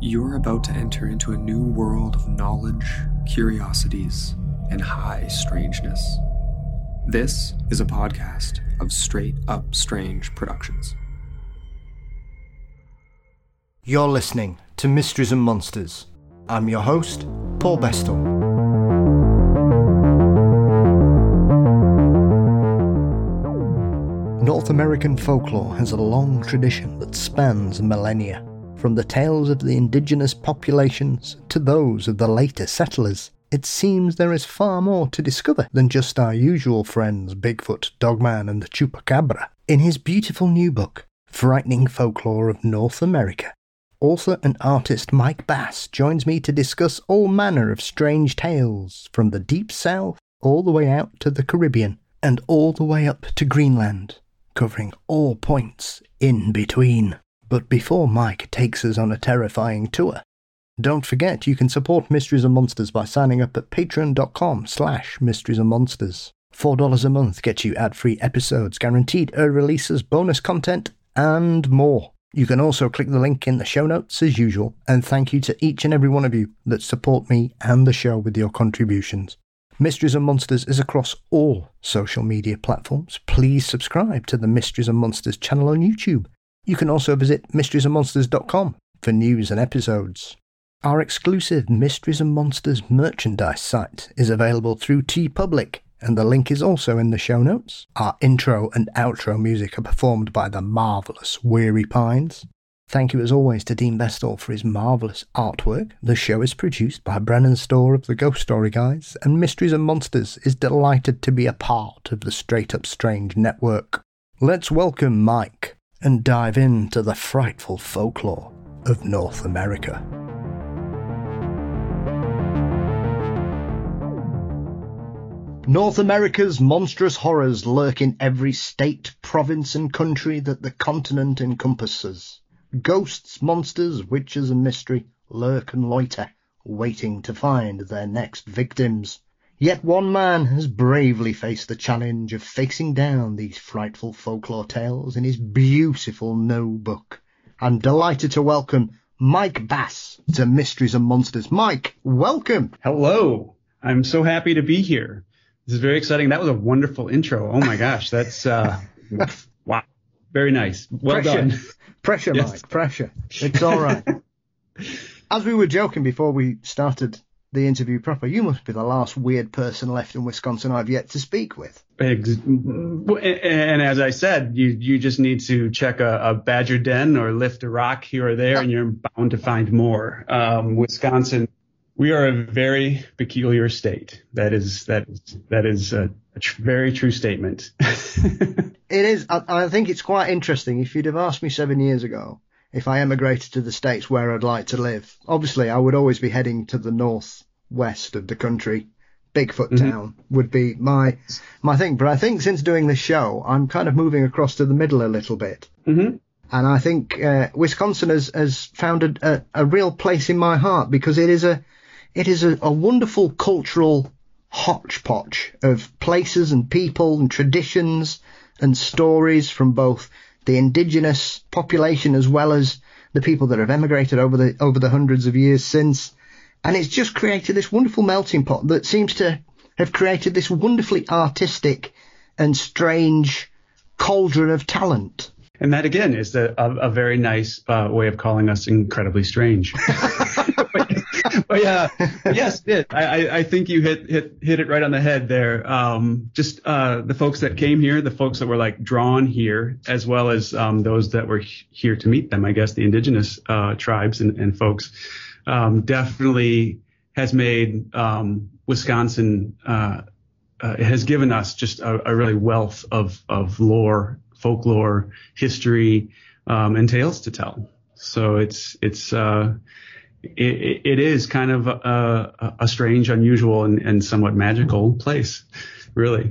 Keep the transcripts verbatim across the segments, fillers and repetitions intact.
You're about to enter into a new world of knowledge, curiosities, and high strangeness. This is a podcast of Straight Up Strange Productions. You're listening to Mysteries and Monsters. I'm your host, Paul Bestall. North American folklore has a long tradition that spans millennia, from the tales of the indigenous populations to those of the later settlers. It seems there is far more to discover than just our usual friends Bigfoot, Dogman and the Chupacabra. In his beautiful new book, Frightening Folklore of North America, author and artist Mike Bass joins me to discuss all manner of strange tales from the deep south all the way out to the Caribbean and all the way up to Greenland, covering all points in between. But before Mike takes us on a terrifying tour, don't forget you can support Mysteries and Monsters by signing up at patreon.com slash mysteries and monsters. four dollars a month gets you ad-free episodes, guaranteed early releases, bonus content, and more. You can also click the link in the show notes as usual, and thank you to each and every one of you that support me and the show with your contributions. Mysteries and Monsters is across all social media platforms. Please subscribe to the Mysteries and Monsters channel on YouTube. You can also visit mysteries and monsters dot com for news and episodes. Our exclusive Mysteries and Monsters merchandise site is available through TeePublic, and the link is also in the show notes. Our intro and outro music are performed by the marvellous Weary Pines. Thank you as always to Dean Bestall for his marvellous artwork. The show is produced by Brennan Storr of the Ghost Story Guys, and Mysteries and Monsters is delighted to be a part of the Straight Up Strange network. Let's welcome Mike and dive into the frightful folklore of North America. North America's monstrous horrors lurk in every state, province and country that the continent encompasses. Ghosts, monsters, witches and mystery lurk and loiter, waiting to find their next victims. Yet one man has bravely faced the challenge of facing down these frightful folklore tales in his beautiful no book. I'm delighted to welcome Mike Bass to Mysteries and Monsters. Mike, welcome. Hello. I'm so happy to be here. This is very exciting. That was a wonderful intro. Oh my gosh, that's uh, wow, very nice. Well Pressure. done. Pressure, Yes. Mike, pressure. It's all right. As we were joking before we started the interview proper, you must be the last weird person left in Wisconsin I've yet to speak with. Ex- And as I said, you you just need to check a, a badger den or lift a rock here or there, and you're bound to find more. Um, Wisconsin, we are a very peculiar state. That is that is that is a, a tr- very true statement. It is. I, I think it's quite interesting. If you'd have asked me seven years ago if I emigrated to the States where I'd like to live, obviously I would always be heading to the northwest of the country. Bigfoot Mm-hmm. Town would be my my thing. But I think since doing this show, I'm kind of moving across to the middle a little bit. Mm-hmm. And I think uh, Wisconsin has, has found a, a, a real place in my heart because it is a it is a, a wonderful cultural hodgepodge of places and people and traditions and stories from both the indigenous population as well as the people that have emigrated over the over the hundreds of years since. And it's just created this wonderful melting pot that seems to have created this wonderfully artistic and strange cauldron of talent. And that again is a, a, a very nice uh, way of calling us incredibly strange. But yeah, yes, it. I, I think you hit, hit hit it right on the head there. Um, just uh, the folks that came here, the folks that were like drawn here, as well as um, those that were here to meet them. I guess the indigenous uh, tribes and, and folks um, definitely has made um, Wisconsin. Uh, uh, it has given us just a, a really wealth of of lore, folklore, history, um, and tales to tell. So it's it's. Uh, It, it is kind of a, a strange, unusual, and, and somewhat magical place, really.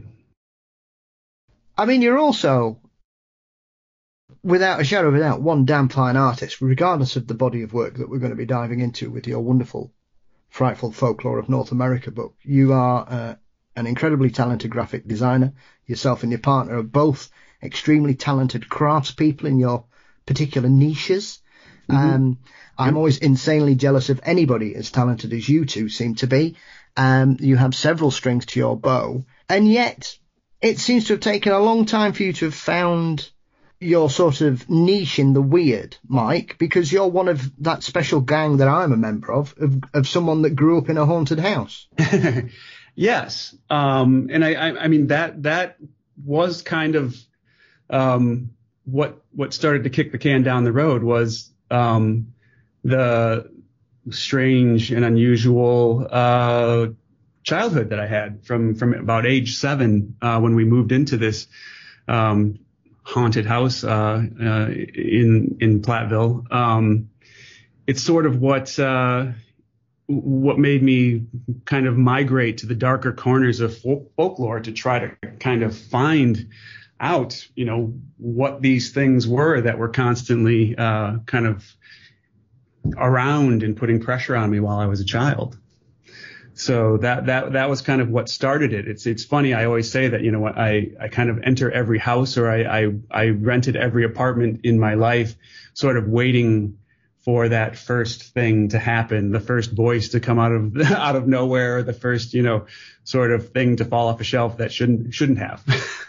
I mean, you're also, without a shadow of a doubt, one damn fine artist, regardless of the body of work that we're going to be diving into with your wonderful, frightful folklore of North America book. You are uh, an incredibly talented graphic designer. Yourself and your partner are both extremely talented craftspeople in your particular niches. Mm-hmm. Um, I'm mm-hmm. always insanely jealous of anybody as talented as you two seem to be. Um, you have several strings to your bow, and yet it seems to have taken a long time for you to have found your sort of niche in the weird, Mike, because you're one of that special gang that I'm a member of, of, of someone that grew up in a haunted house. Yes. Um, and I, I, I mean, that, that was kind of, um, what, what started to kick the can down the road was, um, the strange and unusual, uh, childhood that I had from, from about age seven, uh, when we moved into this, um, haunted house, uh, uh, in, in Platteville. Um, it's sort of what, uh, what made me kind of migrate to the darker corners of folk- folklore to try to kind of find out, you know, what these things were that were constantly uh, kind of around and putting pressure on me while I was a child. So that that that was kind of what started it. It's it's funny. I always say that, you know, I I kind of enter every house, or I I, I rented every apartment in my life, sort of waiting for that first thing to happen, the first voice to come out of out of nowhere, the first, you know, sort of thing to fall off a shelf that shouldn't shouldn't have.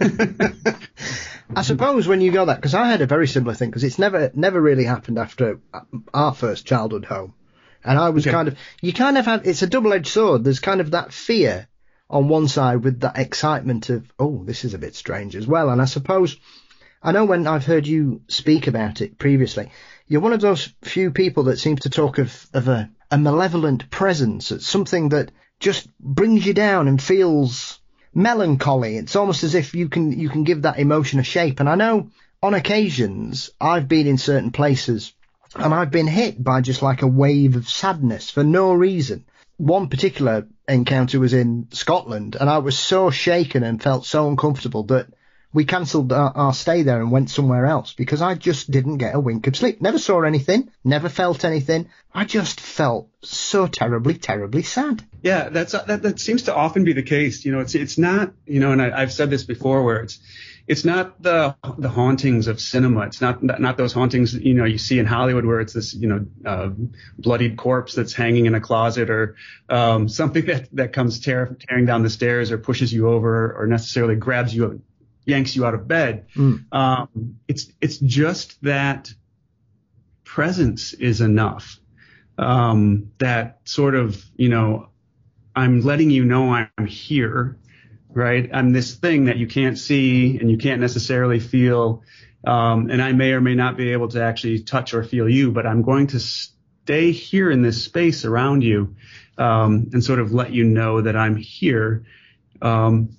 I suppose when you go that, because I had a very similar thing, because it's never never really happened after our first childhood home, and I was okay. kind of you kind of have it's a double-edged sword. There's kind of that fear on one side with that excitement of, oh, this is a bit strange as well. And I suppose I know when I've heard you speak about it previously, you're one of those few people that seems to talk of, of a, a malevolent presence. It's something that just brings you down and feels melancholy. It's almost as if you can you can give that emotion a shape. And I know on occasions I've been in certain places and I've been hit by just like a wave of sadness for no reason. One particular encounter was in Scotland, and I was so shaken and felt so uncomfortable that we cancelled our, our stay there and went somewhere else because I just didn't get a wink of sleep. Never saw anything, never felt anything. I just felt so terribly, terribly sad. Yeah, that's that, that seems to often be the case. You know, it's it's not, you know, and I, I've said this before, where it's it's not the the hauntings of cinema. It's not not those hauntings, you know, you see in Hollywood where it's this, you know, uh, bloodied corpse that's hanging in a closet, or um, something that that comes tear, tearing down the stairs or pushes you over or necessarily grabs you up, yanks you out of bed. Mm. Um, it's it's just that presence is enough. Um, that sort of, you know, I'm letting you know I'm here, right? I'm this thing that you can't see and you can't necessarily feel. Um, and I may or may not be able to actually touch or feel you, but I'm going to stay here in this space around you, um, and sort of let you know that I'm here. Um,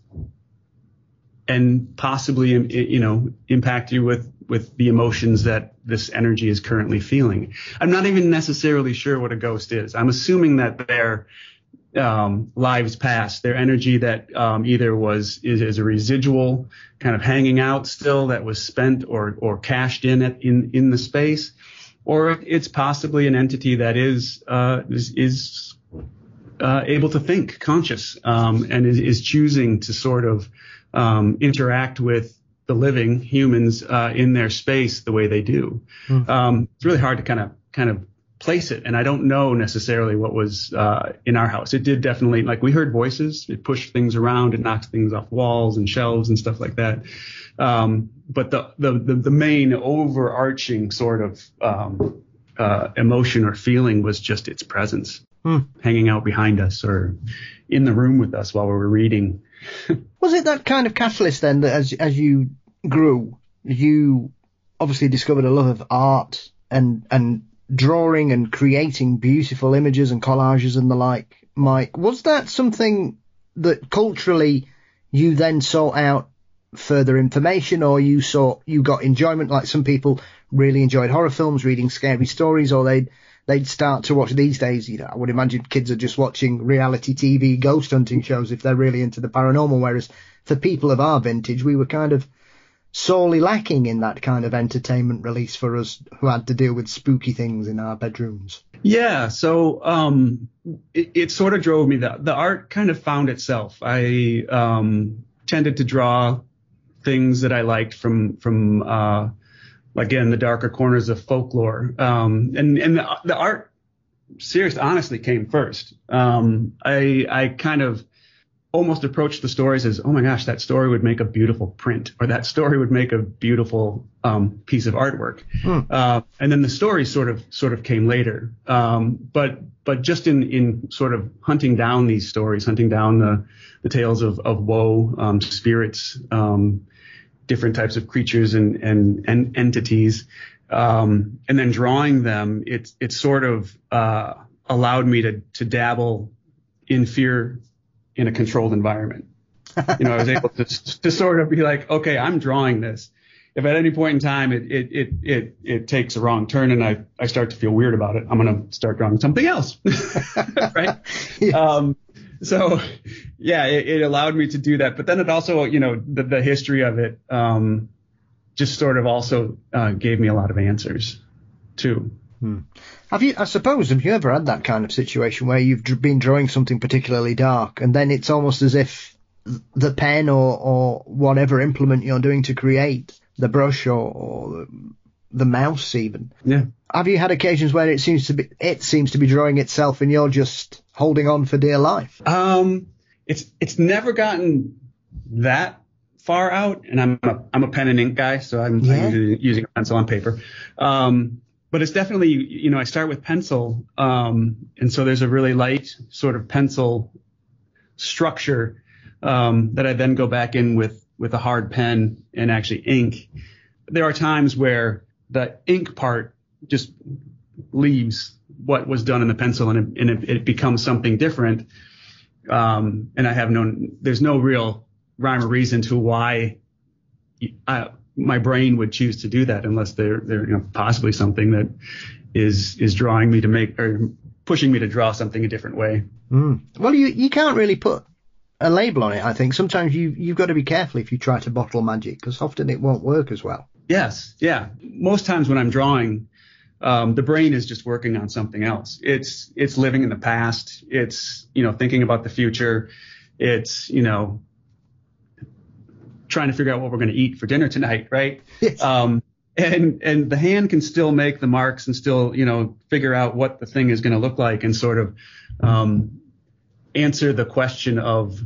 and possibly, you know, impact you with, with the emotions that this energy is currently feeling. I'm not even necessarily sure what a ghost is. I'm assuming that their um, lives past, their energy that um, either was is, is a residual kind of hanging out still that was spent or or cashed in at, in in the space, or it's possibly an entity that is uh, is, is uh, able to think, conscious, um, and is, is choosing to sort of Um, interact with the living humans uh, in their space the way they do. Mm. Um, it's really hard to kind of kind of place it, and I don't know necessarily what was uh, in our house. It did definitely, like, we heard voices. It pushed things around. It knocked things off walls and shelves and stuff like that. Um, but the, the the the main overarching sort of um, uh, emotion or feeling was just its presence, mm. hanging out behind us or in the room with us while we were reading. Was it that kind of catalyst then that as as you grew, you obviously discovered a love of art and and drawing and creating beautiful images and collages and the like, Mike? Was that something that culturally you then sought out further information, or you saw you got enjoyment, like some people really enjoyed horror films, reading scary stories, or they'd they'd start to watch these days, you know, I would imagine kids are just watching reality T V ghost hunting shows if they're really into the paranormal, whereas for people of our vintage, we were kind of sorely lacking in that kind of entertainment release for us who had to deal with spooky things in our bedrooms. Yeah, so um, it, it sort of drove me. The, the art kind of found itself. I um, tended to draw things that I liked from from uh, again, the darker corners of folklore. Um, and and the, the art, seriously, honestly, came first. Um, I I kind of almost approached the stories as, oh my gosh, that story would make a beautiful print, or that story would make a beautiful um, piece of artwork. Hmm. Uh, and then the stories sort of sort of came later. Um, but but just in in sort of hunting down these stories, hunting down the the tales of of woe, um, spirits, um, different types of creatures and and, and entities, um, and then drawing them, it's it sort of uh, allowed me to to dabble in fear in a controlled environment. You know, I was able to to sort of be like, okay, I'm drawing this. If at any point in time it it it it, it takes a wrong turn and I, I start to feel weird about it, I'm going to start drawing something else. Right? Yes. Um, so, yeah, it, it allowed me to do that. But then it also, you know, the, the history of it um, just sort of also uh, gave me a lot of answers, too. Hmm. Have you, I suppose, have you ever had that kind of situation where you've been drawing something particularly dark and then it's almost as if the pen or, or whatever implement you're doing to create, the brush or, or the mouse even. Yeah. Have you had occasions where it seems to be, it seems to be drawing itself and you're just holding on for dear life? Um, it's, it's never gotten that far out, and I'm a, I'm a pen and ink guy, so I'm, yeah. I'm usually using a pencil on paper. Um, But it's definitely, you know, I start with pencil, um, and so there's a really light sort of pencil structure um, that I then go back in with, with a hard pen and actually ink. There are times where the ink part just leaves what was done in the pencil, and it, and it, it becomes something different. Um, and I have no, there's no real rhyme or reason to why I, my brain would choose to do that, unless they're, they're, you know, possibly something that is, is drawing me to make, or pushing me to draw something a different way. Mm. Well, you, you can't really put a label on it, I think. Sometimes you, you've got to be careful if you try to bottle magic, because often it won't work as well. Yes. Yeah. Most times when I'm drawing, um, the brain is just working on something else. It's, it's living in the past. It's, you know, thinking about the future. It's, you know, trying to figure out what we're going to eat for dinner tonight, right? Yes. Um, and and the hand can still make the marks and still, you know, figure out what the thing is going to look like and sort of um, answer the question of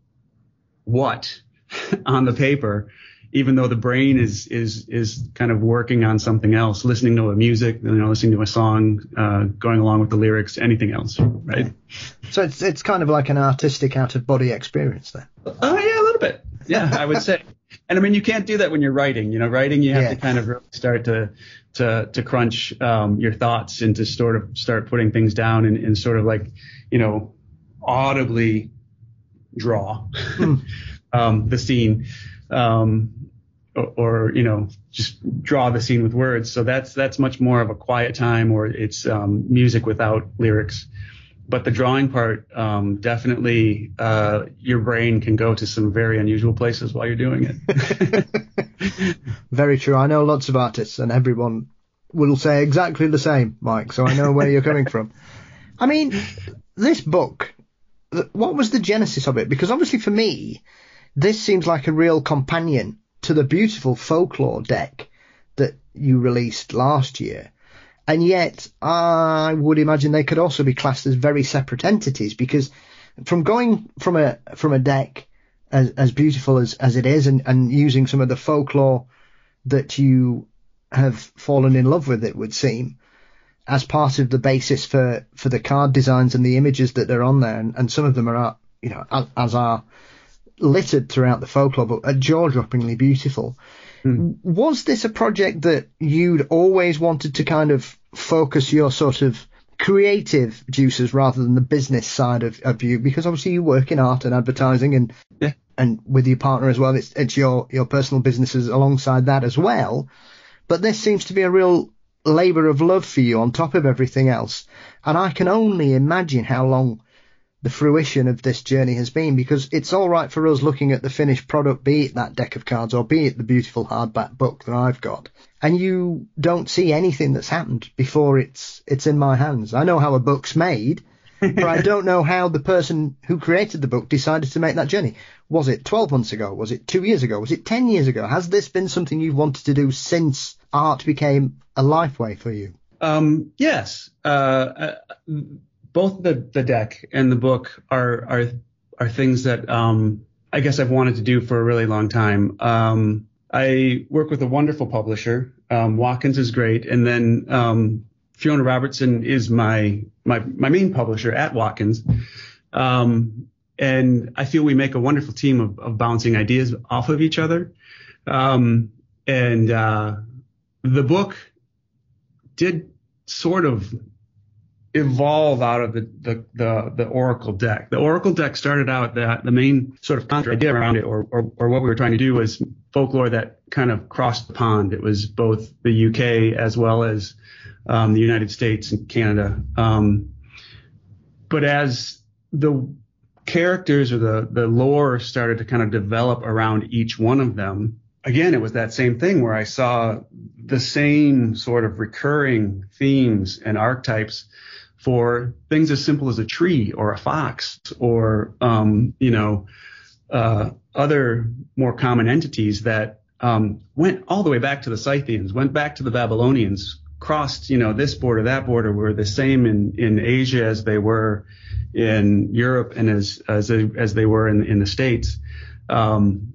what on the paper, even though the brain is is is kind of working on something else, listening to a music, you know, listening to a song, uh, going along with the lyrics, anything else, right? Yeah. So it's it's kind of like an artistic out of body experience then. Oh yeah, a little bit. Yeah, I would say. And I mean, you can't do that when you're writing. You know, writing, you have yeah. to kind of really start to to to crunch um, your thoughts and to sort of start putting things down and, and sort of like, you know, audibly draw mm. um, the scene, um, or, or you know, just draw the scene with words. So that's that's much more of a quiet time, or it's um, music without lyrics. But the drawing part, um, definitely, uh, your brain can go to some very unusual places while you're doing it. Very true. I know lots of artists, and everyone will say exactly the same, Mike. So I know where you're coming from. I mean, this book, what was the genesis of it? Because obviously for me, this seems like a real companion to the beautiful folklore deck that you released last year. And yet, I would imagine they could also be classed as very separate entities, because from going from a from a deck as as beautiful as, as it is, and, and using some of the folklore that you have fallen in love with, it would seem, as part of the basis for, for the card designs and the images that are on there, and, and some of them are, you know, as, as are littered throughout the folklore, but are jaw-droppingly beautiful. Was this a project that you'd always wanted to kind of focus your sort of creative juices rather than the business side of, of you? Because obviously you work in art and advertising, and yeah. and with your partner as well, it's it's your, your personal businesses alongside that as well. But this seems to be a real labour of love for you on top of everything else. And I can only imagine how long the fruition of this journey has been, because it's all right for us looking at the finished product, be it that deck of cards or be it the beautiful hardback book that I've got, and you don't see anything that's happened before it's it's in my hands. I know how a book's made, but I don't know how the person who created the book decided to make that journey. Was it twelve months ago? Was it two years ago? Was it ten years ago? Has this been something you've wanted to do since art became a lifeway for you? Um, yes. Uh, both the, the deck and the book are are are things that um, I guess I've wanted to do for a really long time. Um, I work with a wonderful publisher. Um, Watkins is great, and then um, Fiona Robertson is my my my main publisher at Watkins. Um, and I feel we make a wonderful team of, of bouncing ideas off of each other. Um, and uh, the book did sort of evolve out of the, the, the, the Oracle deck. The Oracle deck started out that the main sort of contra idea around it, or, or, or what we were trying to do, was folklore that kind of crossed the pond. It was both the U K as well as um, the United States and Canada. Um, but as the characters or the, the lore started to kind of develop around each one of them, again, it was that same thing where I saw the same sort of recurring themes and archetypes for things as simple as a tree or a fox or, um, you know, uh, other more common entities that um, went all the way back to the Scythians, went back to the Babylonians, crossed, you know, this border, that border, were the same in, in Asia as they were in Europe and as as they, as they were in, in the States. Um,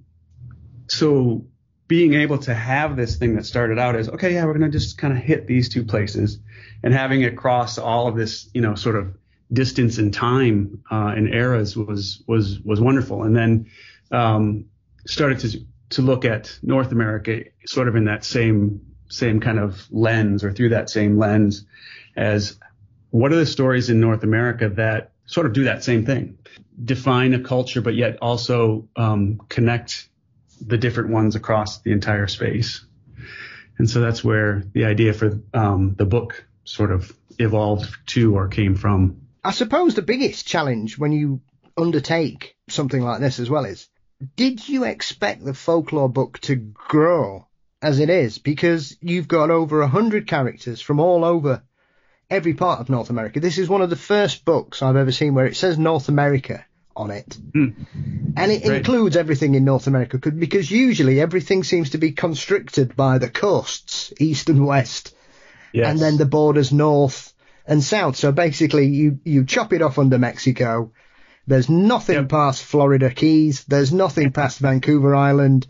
so being able to have this thing that started out as, okay, yeah, we're going to just kind of hit these two places, and having it cross all of this, you know, sort of distance in time uh, and eras was was was wonderful. And then um, started to to look at North America sort of in that same same kind of lens, or through that same lens, as what are the stories in North America that sort of do that same thing, define a culture, but yet also um, connect the different ones across the entire space. And so that's where the idea for um, the book sort of evolved to, or came from. I suppose the biggest challenge when you undertake something like this as well is, did you expect the folklore book to grow as it is? Because you've got over a hundred characters from all over every part of North America. This is one of the first books I've ever seen where it says North America on it. Mm. And it Great. includes everything in North America, because usually everything seems to be constricted by the coasts, east and west, yes. and then the borders north and south. So basically you, you chop it off under Mexico. There's nothing yep. past Florida Keys. There's nothing past Vancouver Island,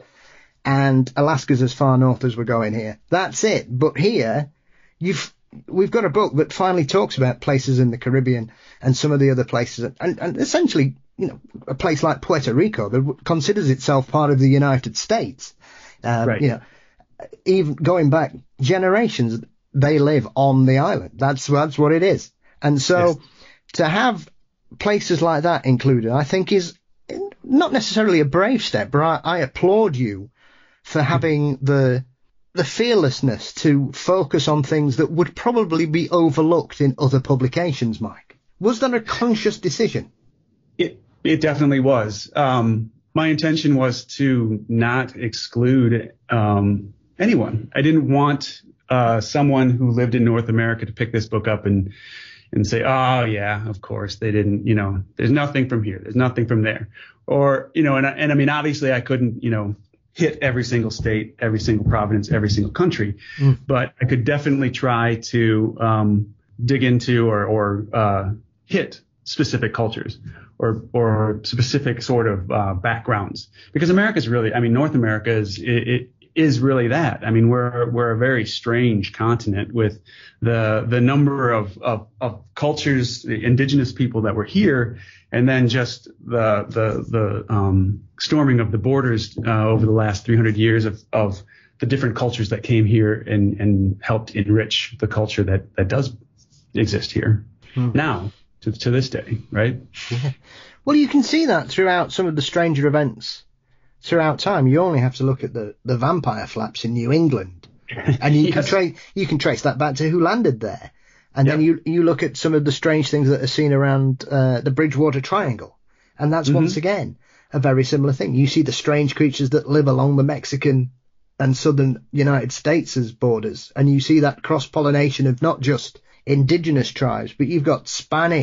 and Alaska's as far north as we're going here. That's it. But here you've we've got a book that finally talks about places in the Caribbean and some of the other places, and, and essentially, you know, a place like Puerto Rico that considers itself part of the United States. Um, right. You know, even going back generations, they live on the island. That's that's what it is. And so yes. to have places like that included, I think, is not necessarily a brave step, but I, I applaud you for having the the fearlessness to focus on things that would probably be overlooked in other publications, Mike. Was that a conscious decision? It it definitely was. Um, my intention was to not exclude um, anyone. I didn't want uh, someone who lived in North America to pick this book up and and say, oh, yeah, of course, they didn't, you know, there's nothing from here. There's nothing from there. Or, you know, and, and I mean, obviously I couldn't, you know, hit every single state, every single province, every single country. Mm. But I could definitely try to um, dig into or, or uh, hit specific cultures or or specific sort of uh, backgrounds. Because America's really, I mean, North America is it, it is really that. I mean, we're we're a very strange continent with the the number of, of, of cultures, the indigenous people that were here, and then just the the the um, storming of the borders uh, over the last three hundred years of, of the different cultures that came here and, and helped enrich the culture that, that does exist here hmm. now to, to this day, right? Yeah. Well, you can see that throughout some of the stranger events throughout time. You only have to look at the, the vampire flaps in New England, and you yes. can trace you can trace that back to who landed there. And yep. then you you look at some of the strange things that are seen around uh, the Bridgewater Triangle, and that's mm-hmm. once again a very similar thing. You see the strange creatures that live along the Mexican and southern United States' borders, and you see that cross-pollination of not just indigenous tribes, but you've got Spanish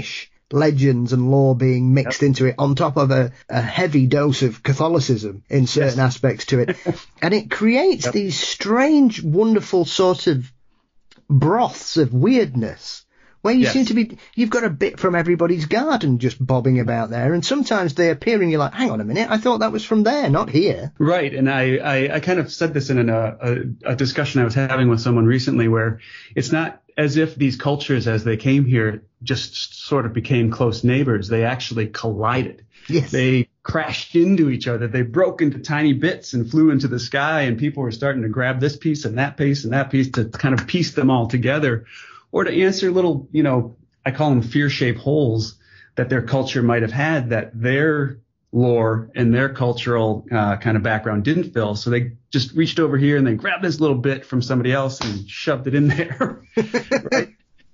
legends and lore being mixed yep. into it on top of a, a heavy dose of Catholicism in certain yes. aspects to it. And it creates yep. these strange, wonderful sort of broths of weirdness where you yes. seem to be, you've got a bit from everybody's garden just bobbing about there. And sometimes they appear and you're like, hang on a minute, I thought that was from there, not here. Right. And I, I, I kind of said this in a, a, a discussion I was having with someone recently where it's not as if these cultures as they came here just sort of became close neighbors. They actually collided. Yes. They crashed into each other. They broke into tiny bits and flew into the sky, and people were starting to grab this piece and that piece and that piece to kind of piece them all together, or to answer little, you know, I call them fear-shaped holes that their culture might have had that their lore and their cultural uh, kind of background didn't fill. So they just reached over here and they grabbed this little bit from somebody else and shoved it in there. Right.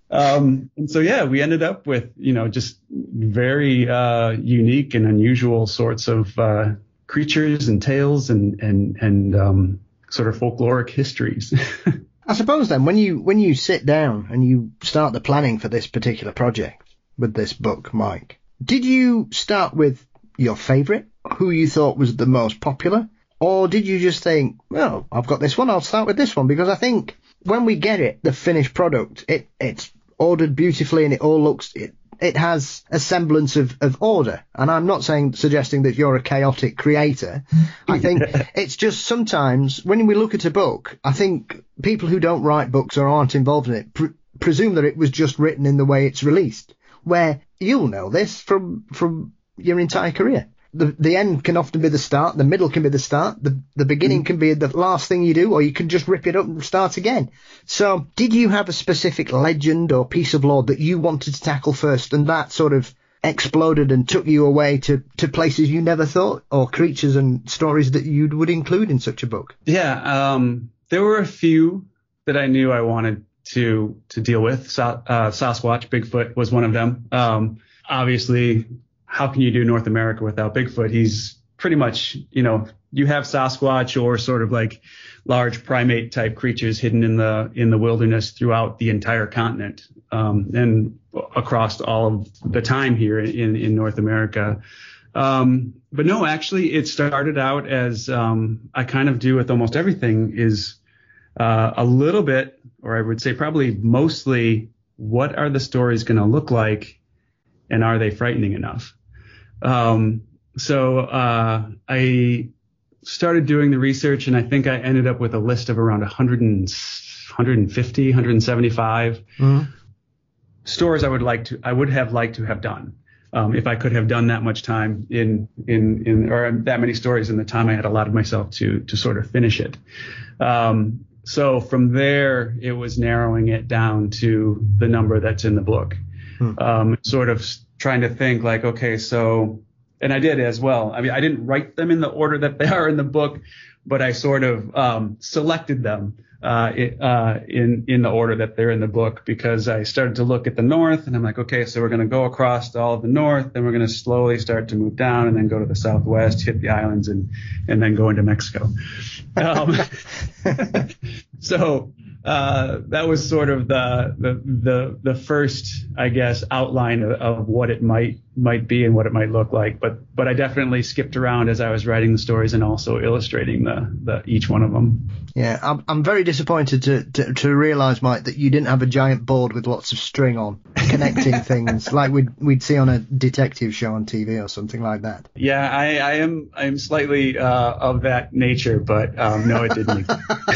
Um, and so, yeah, we ended up with, you know, just very uh, unique and unusual sorts of uh, creatures and tales and, and, and um, sort of folkloric histories. I suppose then when you when you sit down and you start the planning for this particular project with this book, Mike, did you start with your favourite, who you thought was the most popular, or did you just think, well, I've got this one, I'll start with this one? Because I think when we get it, the finished product, it it's ordered beautifully and it all looks, it, it has a semblance of, of order. And I'm not saying, suggesting that you're a chaotic creator. I think it's just sometimes when we look at a book, I think people who don't write books or aren't involved in it pre- presume that it was just written in the way it's released, where you'll know this from, from your entire career. The the end can often be the start, the middle can be the start, the, the beginning mm. can be the last thing you do, or you can just rip it up and start again. So did you have a specific legend or piece of lore that you wanted to tackle first, and that sort of exploded and took you away to, to places you never thought, or creatures and stories that you would include in such a book? Yeah, um, there were a few that I knew I wanted to to deal with. So, uh, Sasquatch, Bigfoot was one of them. Um, obviously, how can you do North America without Bigfoot? He's pretty much, you know, you have Sasquatch or sort of like large primate type creatures hidden in the in the wilderness throughout the entire continent, um, and across all of the time here in, in North America. Um, but no, actually, it started out as um, I kind of do with almost everything is uh, a little bit, or I would say probably mostly, what are the stories going to look like, and are they frightening enough? Um, so, uh, I started doing the research, and I think I ended up with a list of around one hundred, one fifty, one seventy-five mm-hmm. stories I would like to, I would have liked to have done, um, if I could have done that much time in, in, in, or that many stories in the time I had allotted myself to, to sort of finish it. Um, so from there, it was narrowing it down to the number that's in the book. Hmm. Um, sort of trying to think like, okay, so, and I did as well. I mean, I didn't write them in the order that they are in the book, but I sort of um, selected them uh, it, uh, in in the order that they're in the book, because I started to look at the north, and I'm like, okay, so we're going to go across all of the north, then we're going to slowly start to move down, and then go to the southwest, hit the islands, and and then go into Mexico. Um, so. Uh, that was sort of the, the, the, the first, I guess, outline of, of what it might, might be and what it might look like. But, but I definitely skipped around as I was writing the stories and also illustrating the, the, each one of them. Yeah. I'm, I'm very disappointed to, to, to realize, Mike, that you didn't have a giant board with lots of string on connecting things like we'd, we'd see on a detective show on T V or something like that. Yeah, I, I am, I am slightly, uh, of that nature, but, um, no, it didn't.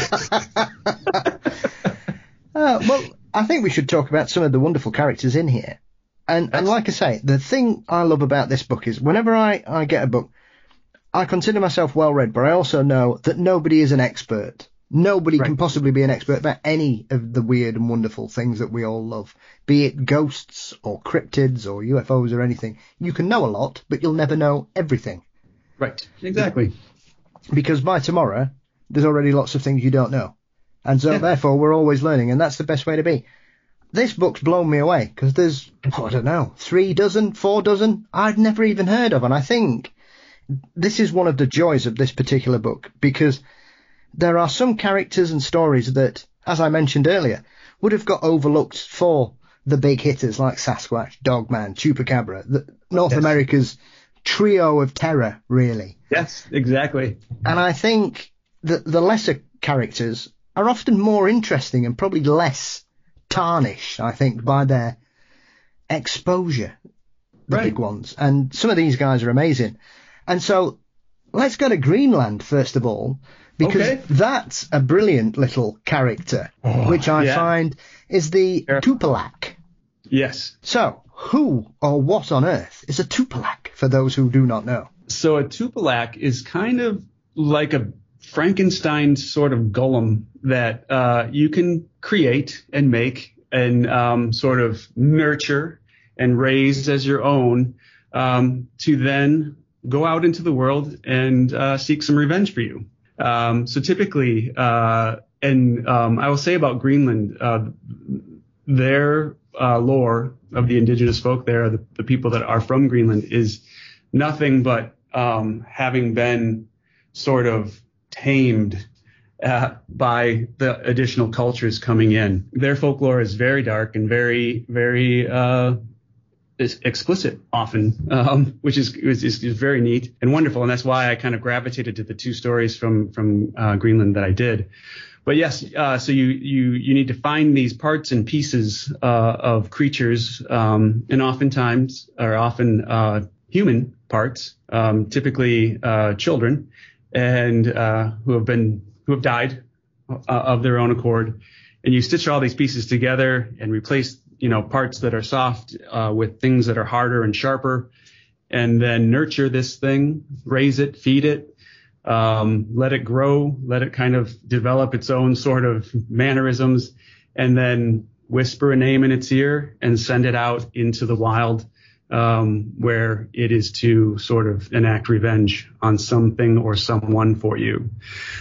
Uh, well, I think we should talk about some of the wonderful characters in here. And, and like I say, the thing I love about this book is whenever I, I get a book, I consider myself well-read, but I also know that nobody is an expert. Nobody right. can possibly be an expert about any of the weird and wonderful things that we all love, be it ghosts or cryptids or U F Os or anything. You can know a lot, but you'll never know everything. Right, exactly. Because by tomorrow, there's already lots of things you don't know. And so, yeah. therefore, we're always learning, and that's the best way to be. This book's blown me away, because there's, oh, I don't know, three dozen, four dozen I'd never even heard of. And I think this is one of the joys of this particular book, because there are some characters and stories that, as I mentioned earlier, would have got overlooked for the big hitters like Sasquatch, Dogman, Chupacabra, the, North yes. America's trio of terror, really. Yes, exactly. And I think that the lesser characters are often more interesting and probably less tarnished, I think, by their exposure, the right. big ones. And some of these guys are amazing. And so let's go to Greenland, first of all, because okay. that's a brilliant little character, oh, which I yeah. find is the yeah. Tupilaq. Yes. So, who or what on earth is a Tupilaq, for those who do not know? So a Tupilaq is kind of like a Frankenstein sort of golem that uh, you can create and make and um, sort of nurture and raise as your own um, to then go out into the world and uh, seek some revenge for you. Um, so typically, uh, and um, I will say about Greenland, uh, their uh, lore of the indigenous folk there, the, the people that are from Greenland, is nothing but um, having been sort of tamed uh, by the additional cultures coming in. Their folklore is very dark and very, very uh, is explicit often, um, which is, is is very neat and wonderful. And that's why I kind of gravitated to the two stories from from uh, Greenland that I did. But yes, uh, so you you you need to find these parts and pieces uh, of creatures, um, and oftentimes are often uh, human parts, um, typically uh, children, and uh, who have been who have died uh, of their own accord. And you stitch all these pieces together and replace, you know, parts that are soft uh, with things that are harder and sharper, and then nurture this thing, raise it, feed it, um, let it grow, let it kind of develop its own sort of mannerisms, and then whisper a name in its ear and send it out into the wild, um, where it is to sort of enact revenge on something or someone for you.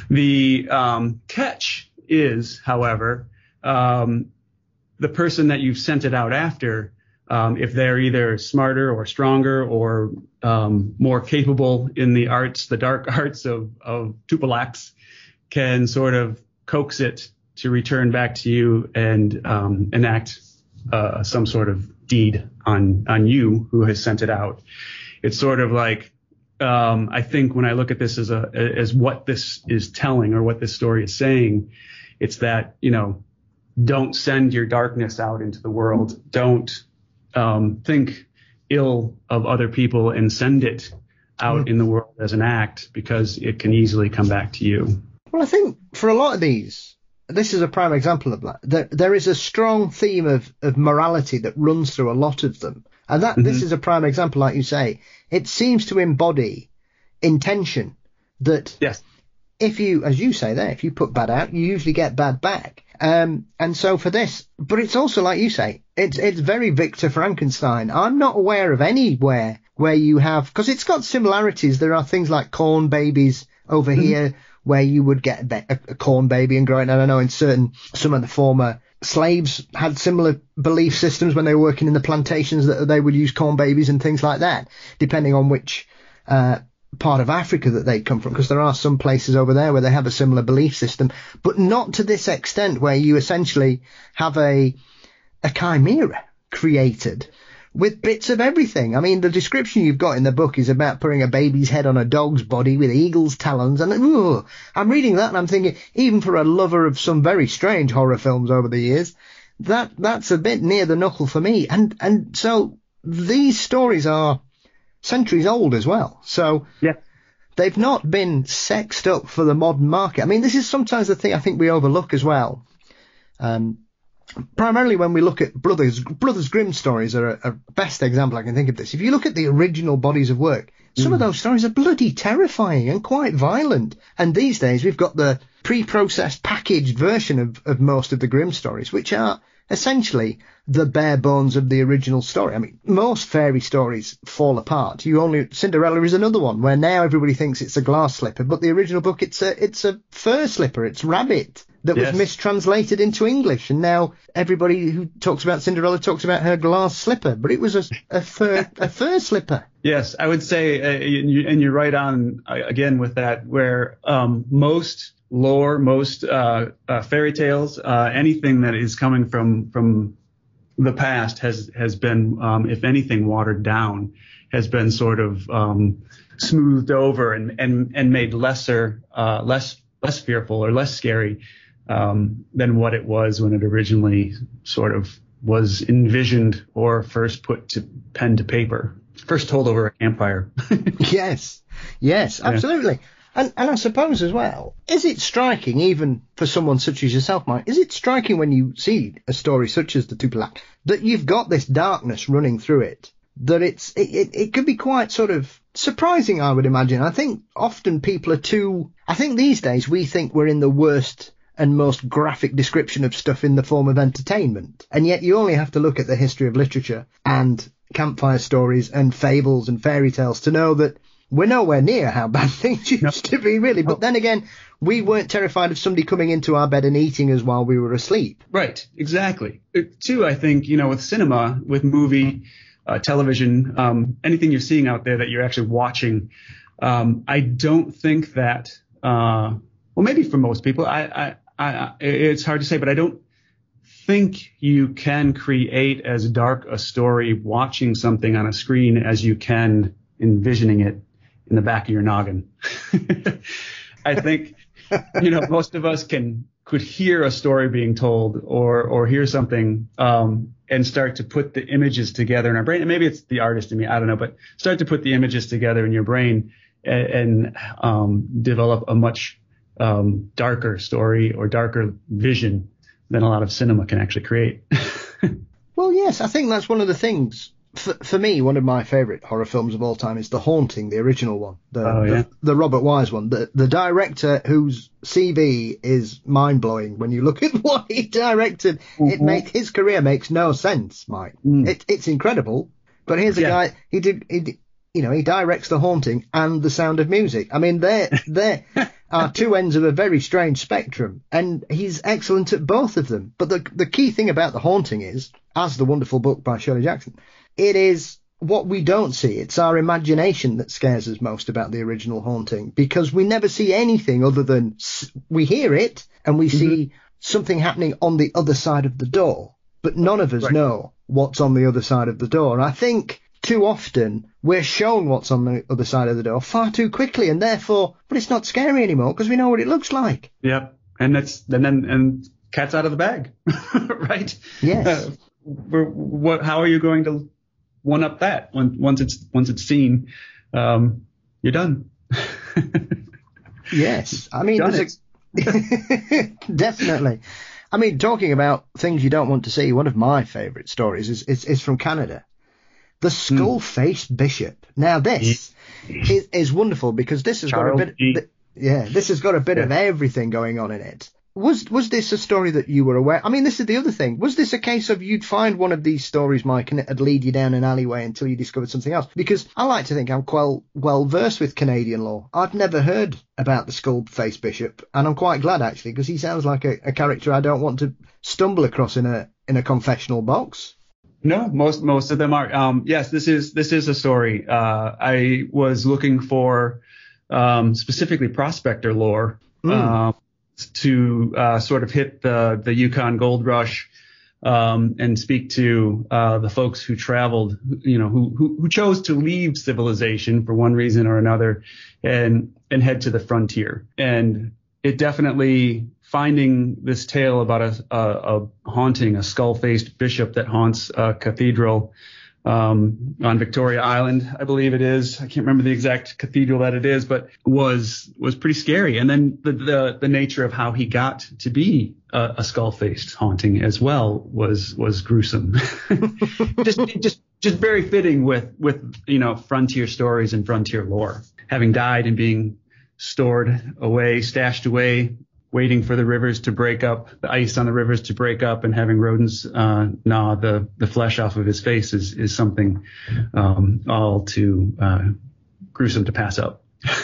The um, catch is, however, um, the person that you've sent it out after, um, if they're either smarter or stronger or um, more capable in the arts, the dark arts of, of Tupilaqs, can sort of coax it to return back to you and um, enact uh, some sort of deed on on you who has sent it out. It's sort of like, um, I think when I look at this as a as what this is telling or what this story is saying, it's that, you know, don't send your darkness out into the world. Don't um, think ill of other people and send it out mm. in the world as an act, because it can easily come back to you. Well, I think for a lot of these, this is a prime example of that. There, there is a strong theme of, of morality that runs through a lot of them. And that mm-hmm. this is a prime example, like you say. It seems to embody intention that yes. if you, as you say there, if you put bad out, you usually get bad back. Um, and so for this, but it's also, like you say, it's it's very Victor Frankenstein. I'm not aware of anywhere where you have, because it's got similarities. There are things like corn babies over mm-hmm. here, where you would get a, a corn baby and grow it. And I know in certain, some of the former slaves had similar belief systems when they were working in the plantations, that they would use corn babies and things like that, depending on which uh part of Africa that they come from, because there are some places over there where they have a similar belief system, but not to this extent, where you essentially have a a chimera created with bits of everything. I mean, the description you've got in the book is about putting a baby's head on a dog's body with eagle's talons, and ooh, I'm reading that and I'm thinking, even for a lover of some very strange horror films over the years, that that's a bit near the knuckle for me. And and so these stories are centuries old as well. So yeah. they've not been sexed up for the modern market. I mean, this is sometimes the thing I think we overlook as well. Um, primarily when we look at Brothers, Brothers Grimm stories are a, a best example I can think of this. If you look at the original bodies of work, some mm. of those stories are bloody terrifying and quite violent. And these days we've got the pre-processed, packaged version of, of most of the Grimm stories, which are essentially the bare bones of the original story. I mean, most fairy stories fall apart. You only Cinderella is another one where now everybody thinks it's a glass slipper, but the original book, it's a it's a fur slipper. It's rabbit that yes. was mistranslated into English, and now everybody who talks about Cinderella talks about her glass slipper, but it was a, a fur a fur slipper. Yes, I would say, uh, you, and you're right on uh, again with that, where um, most lore, most uh, uh, fairy tales, uh, anything that is coming from from the past has has been, um, if anything, watered down, has been sort of um, smoothed over and and and made lesser, uh, less less fearful or less scary um, than what it was when it originally sort of was envisioned or first put to pen to paper, first told over a campfire. Yes, yes, absolutely. Yeah. And, and I suppose as well, is it striking, even for someone such as yourself, Mike, is it striking when you see a story such as the Tupilaq, that you've got this darkness running through it, that it's it, it, it could be quite sort of surprising, I would imagine. I think often people are too, I think these days we think we're in the worst and most graphic description of stuff in the form of entertainment. And yet you only have to look at the history of literature and campfire stories and fables and fairy tales to know that we're nowhere near how bad things used no. to be, really. But then again, we weren't terrified of somebody coming into our bed and eating us while we were asleep. Right, exactly. It, too, I think, you know, with cinema, with movie, uh, television, um, anything you're seeing out there that you're actually watching, um, I don't think that, uh, well, maybe for most people, I, I, I, it's hard to say, but I don't think you can create as dark a story watching something on a screen as you can envisioning it in the back of your noggin. I think, you know, most of us can could hear a story being told or or hear something um, and start to put the images together in our brain. And maybe it's the artist in me, I don't know, but start to put the images together in your brain and, and um, develop a much um, darker story or darker vision than a lot of cinema can actually create. Well, yes, I think that's one of the things. For, for me, one of my favourite horror films of all time is The Haunting, the original one, the, oh, yeah. the, the Robert Wise one. The, the director whose C V is mind-blowing when you look at what he directed. Mm-hmm. It make, his career makes no sense, Mike. Mm. It, it's incredible. But here's a yeah. guy, he did, he did, you know, he directs The Haunting and The Sound of Music. I mean, they're, they're are two ends of a very strange spectrum, and he's excellent at both of them. But the the key thing about The Haunting is, as the wonderful book by Shirley Jackson, it is what we don't see. It's our imagination that scares us most about the original Haunting, because we never see anything other than we hear it and we mm-hmm. see something happening on the other side of the door, but none of us right. know what's on the other side of the door. And I think too often we're shown what's on the other side of the door far too quickly, and therefore, but it's not scary anymore because we know what it looks like. Yep. And that's, and then, and cat's out of the bag, right? Yes. Uh, what, how are you going to one up that when, once it's once it's seen, um, you're done. Yes, I mean, there's a, definitely. I mean, talking about things you don't want to see, one of my favourite stories is, is is from Canada, the skull-faced mm. bishop. Now this yeah. is, is wonderful because this has Charles got a bit. Th- yeah, this has got a bit yeah. of everything going on in it. Was was this a story that you were aware? I mean, this is the other thing. Was this a case of you'd find one of these stories, Mike, and it'd lead you down an alleyway until you discovered something else? Because I like to think I'm quite well versed with Canadian law. I'd never heard about the skull-faced bishop, and I'm quite glad actually, because he sounds like a, a character I don't want to stumble across in a in a confessional box. No, most most of them are. Um, yes, this is this is a story. Uh, I was looking for um, specifically prospector lore. Mm. Um, to uh, sort of hit the, the Yukon Gold Rush um, and speak to uh, the folks who traveled, you know, who, who who chose to leave civilization for one reason or another and and head to the frontier. And it definitely, finding this tale about a, a, a haunting, a skull-faced bishop that haunts a cathedral um, on Victoria Island, I believe it is. I can't remember the exact cathedral that it is, but was was pretty scary. And then the the, the nature of how he got to be a, a skull-faced haunting as well was was gruesome. just just just very fitting with with you know frontier stories and frontier lore. Having died and being stored away, stashed away, waiting for the rivers to break up, the ice on the rivers to break up, and having rodents uh, gnaw the, the flesh off of his face is, is something um, all too uh, gruesome to pass up.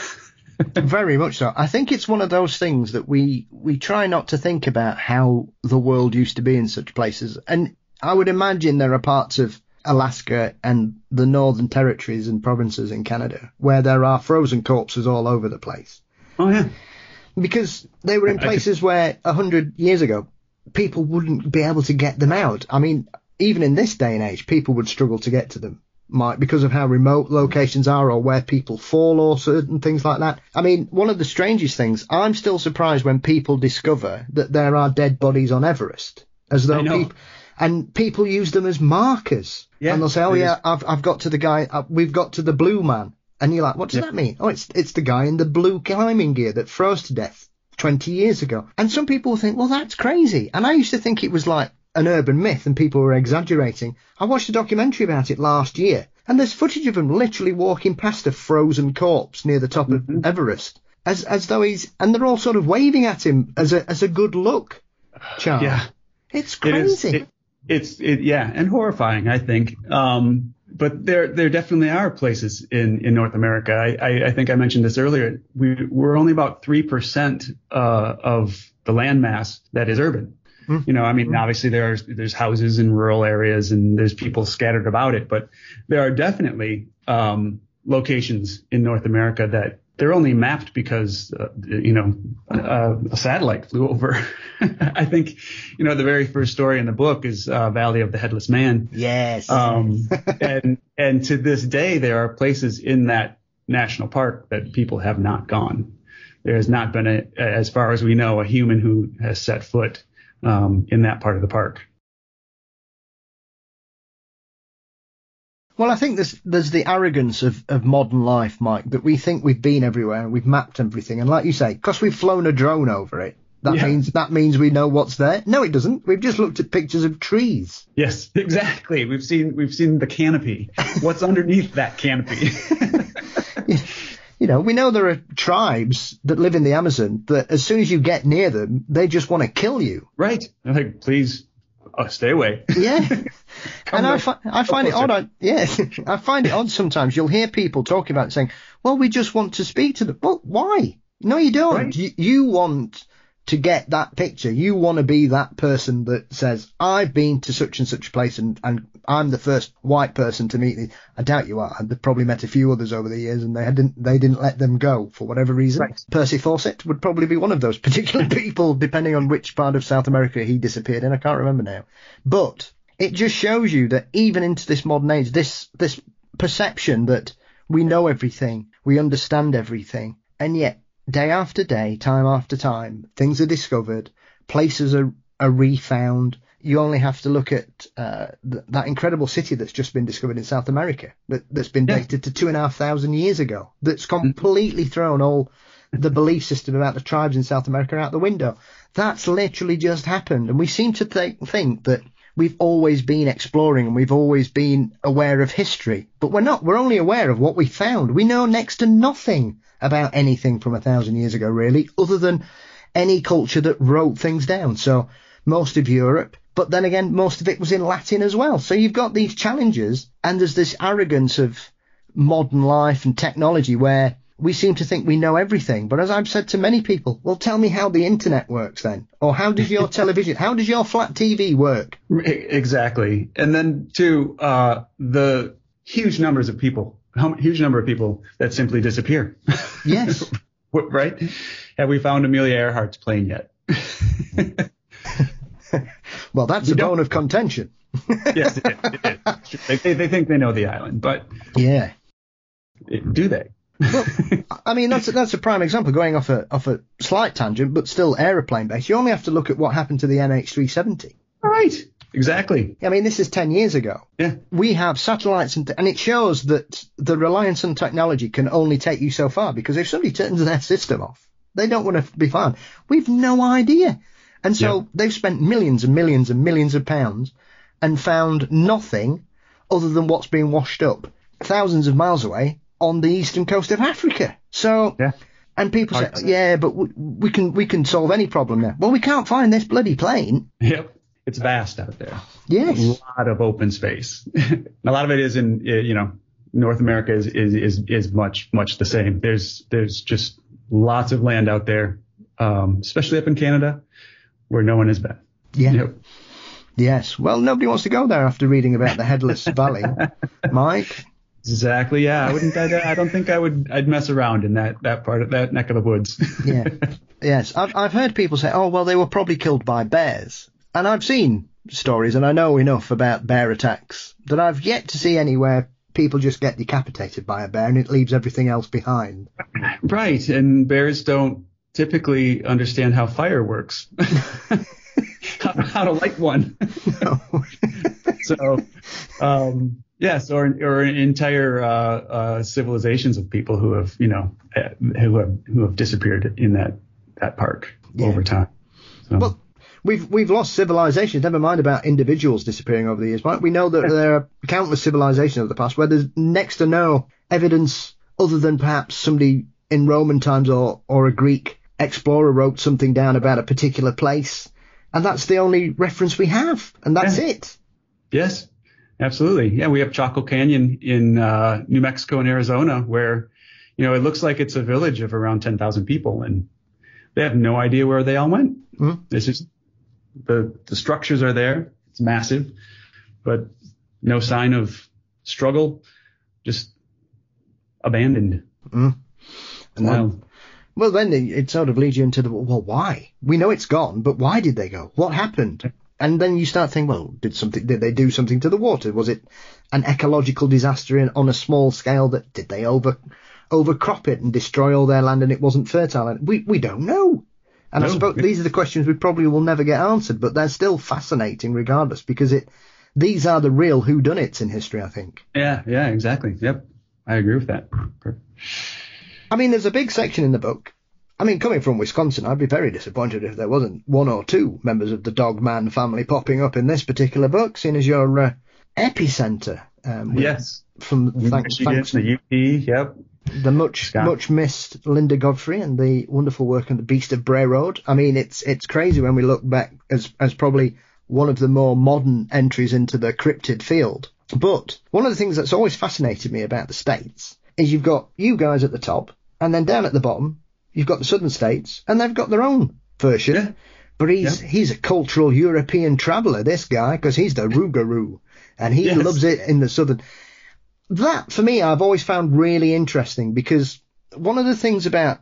Very much so. I think it's one of those things that we we try not to think about how the world used to be in such places. And I would imagine there are parts of Alaska and the Northern Territories and provinces in Canada where there are frozen corpses all over the place. Oh, yeah. Because they were in places where a hundred years ago people wouldn't be able to get them out. I mean, even in this day and age, people would struggle to get to them, Mike, because of how remote locations are or where people fall or certain things like that. I mean, one of the strangest things, I'm still surprised when people discover that there are dead bodies on Everest, as though people, and people use them as markers. Yeah, and they'll say, oh yeah, I've, I've got to the guy, uh, we've got to the blue man. And you're like, what does yeah. that mean? Oh, it's, it's the guy in the blue climbing gear that froze to death twenty years ago. And some people think, well, that's crazy. And I used to think it was like an urban myth and people were exaggerating. I watched a documentary about it last year, and there's footage of him literally walking past a frozen corpse near the top mm-hmm. of Everest, as as though he's, and they're all sort of waving at him as a as a good look, Charles. Yeah, it's crazy. It is, it, it's it, yeah, and horrifying, I think. Um, but there there definitely are places in, in North America. I, I, I think I mentioned this earlier. We we're only about three percent uh, of the landmass that is urban. You know, I mean, obviously there are, there's houses in rural areas and there's people scattered about it, but there are definitely um, locations in North America that they're only mapped because, uh, you know, uh, a satellite flew over. I think, you know, the very first story in the book is uh, Valley of the Headless Man. Yes. Um, and and to this day, there are places in that national park that people have not gone. There has not been, a, as far as we know, a human who has set foot Um, in that part of the park. Well, I think there's there's the arrogance of, of modern life, Mike, that we think we've been everywhere and we've mapped everything. And like you say, because we've flown a drone over it, that yeah. means that means we know what's there. No, it doesn't. We've just looked at pictures of trees. Yes, exactly. We've seen we've seen the canopy. What's underneath that canopy? You know, we know there are tribes that live in the Amazon that as soon as you get near them, they just want to kill you. Right. They're like, please uh, stay away. Yeah. And I, fi- I find it odd. I, yeah, I find it odd sometimes. You'll hear people talking about it saying, well, we just want to speak to them. Well, why? No, you don't. Right. You, you want to get that picture. You want to be that person that says, I've been to such and such a place and, and I'm the first white person to meet these. I doubt you are. I've probably met a few others over the years and they didn't, they didn't let them go for whatever reason. Right. Percy Fawcett would probably be one of those particular people, depending on which part of South America he disappeared in. I can't remember now. But it just shows you that even into this modern age, this, this perception that we know everything, we understand everything, and yet day after day, time after time, things are discovered, places are, are refound. You only have to look at uh, th- that incredible city that's just been discovered in South America, that, that's been yeah. dated to two and a half thousand years ago, that's completely thrown all the belief system about the tribes in South America out the window. That's literally just happened. And we seem to th- think that we've always been exploring and we've always been aware of history, but we're not. We're only aware of what we found. We know next to nothing about anything from a thousand years ago, really, other than any culture that wrote things down. So most of Europe, but then again, most of it was in Latin as well. So you've got these challenges and there's this arrogance of modern life and technology where we seem to think we know everything. But as I've said to many people, well, tell me how the internet works then. Or how does your television, how does your flat T V work? Exactly. And then too, uh, the huge numbers of people, how huge number of people that simply disappear. Yes. Right? Have we found Amelia Earhart's plane yet? Well, that's we a bone of contention. Yes, it is. It is. They, they, they think they know the island, but yeah, do they? Well, I mean, that's a, that's a prime example, going off a off a slight tangent, but still aeroplane based. You only have to look at what happened to the M H three seventy. Right. Exactly. I mean, this is ten years ago. Yeah. We have satellites, and, and it shows that the reliance on technology can only take you so far, because if somebody turns their system off, they don't want to be found. We've no idea. And so yeah. they've spent millions and millions and millions of pounds and found nothing other than what's being washed up thousands of miles away on the eastern coast of Africa. So, yeah. and people say, yeah, but we, we can we can solve any problem now. Well, we can't find this bloody plane. Yep. It's vast out there. Yes. A lot of open space. A lot of it is in, you know, North America is, is, is, is much, much the same. There's, there's just lots of land out there, um, especially up in Canada, where no one has been. Yeah. Yep. Yes. Well, nobody wants to go there after reading about the Headless Valley. Mike? Exactly. Yeah. I wouldn't, I, I don't think I would, I'd mess around in that, that part of that neck of the woods. Yeah. Yes. I've, I've heard people say, oh, well, they were probably killed by bears. And I've seen stories, and I know enough about bear attacks, that I've yet to see anywhere people just get decapitated by a bear and it leaves everything else behind. Right, and bears don't typically understand how fire works, how, how to light one. No. So, um, yes, or or entire uh, uh, civilizations of people who have, you know, who have who have disappeared in that that park yeah. over time. So. Well, we've we've lost civilizations. Never mind about individuals disappearing over the years. Right? We know that there are countless civilizations of the past where there's next to no evidence other than perhaps somebody in Roman times or or a Greek explorer wrote something down about a particular place, and that's the only reference we have, and that's yeah. it. Yes, absolutely. Yeah, we have Chaco Canyon in uh, New Mexico and Arizona where, you know, it looks like it's a village of around ten thousand people, and they have no idea where they all went. Mm-hmm. It's just the the structures are there. It's massive, but no sign of struggle, just abandoned. Mm-hmm. And then, well, then it sort of leads you into the, well, why? We know it's gone, but why did they go? What happened? And then you start thinking, well, did something? Did they do something to the water? Was it an ecological disaster in, on a small scale? That did they over overcrop it and destroy all their land and it wasn't fertile? And we we don't know. And no. I suppose these are the questions we probably will never get answered, but they're still fascinating regardless, because it these are the real whodunits in history, I think. Yeah, yeah, exactly. Yep, I agree with that. I mean, there's a big section in the book. I mean, coming from Wisconsin, I'd be very disappointed if there wasn't one or two members of the Dogman family popping up in this particular book, seeing as your uh, epicenter. Um, yes. From thank, Michigan, thanks, the U P, yep. The much Scott. much missed Linda Godfrey and the wonderful work on the Beast of Bray Road. I mean, it's it's crazy when we look back as as probably one of the more modern entries into the cryptid field. But one of the things that's always fascinated me about the States is you've got you guys at the top, and then down at the bottom, you've got the southern states, and they've got their own version. Yeah. But he's yeah. he's a cultural European traveller, this guy, because he's the Rougarou, and he yes. loves it in the southern. That, for me, I've always found really interesting, because one of the things about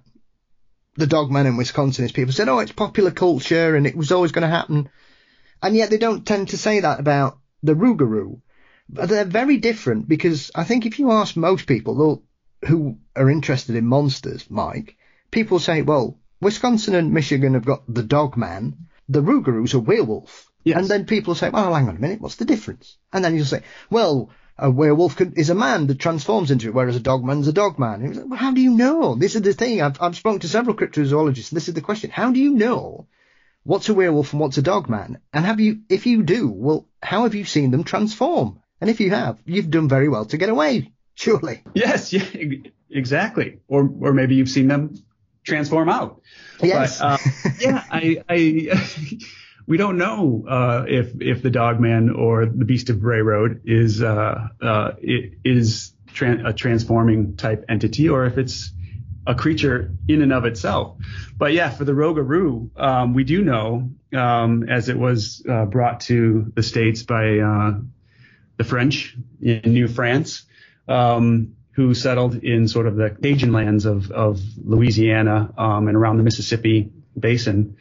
the Dogman in Wisconsin is people said, oh, it's popular culture, and it was always going to happen. And yet they don't tend to say that about the Rougarou. But they're very different, because I think if you ask most people who are interested in monsters, Mike, people say, well, Wisconsin and Michigan have got the Dogman, the Rougarou's a werewolf. Yes. And then people say, well, hang on a minute, what's the difference? And then you'll say, well, a werewolf can, is a man that transforms into it, whereas a Dogman's a Dogman. And like, well, how do you know? This is the thing. I've, I've spoken to several cryptozoologists. This is the question. How do you know what's a werewolf and what's a Dogman? And have you, if you do, well, how have you seen them transform? And if you have, you've done very well to get away, surely. Yes, yeah, exactly. Or, or maybe you've seen them transform out. Yes. But, uh, yeah, I, I we don't know uh, if if the Dogman or the Beast of Bray Road is uh, uh, is tran- a transforming type entity, or if it's a creature in and of itself. But yeah, for the Rougarou, um, we do know, um, as it was uh, brought to the States by uh, the French in New France, um, who settled in sort of the Cajun lands of, of Louisiana um, and around the Mississippi basin.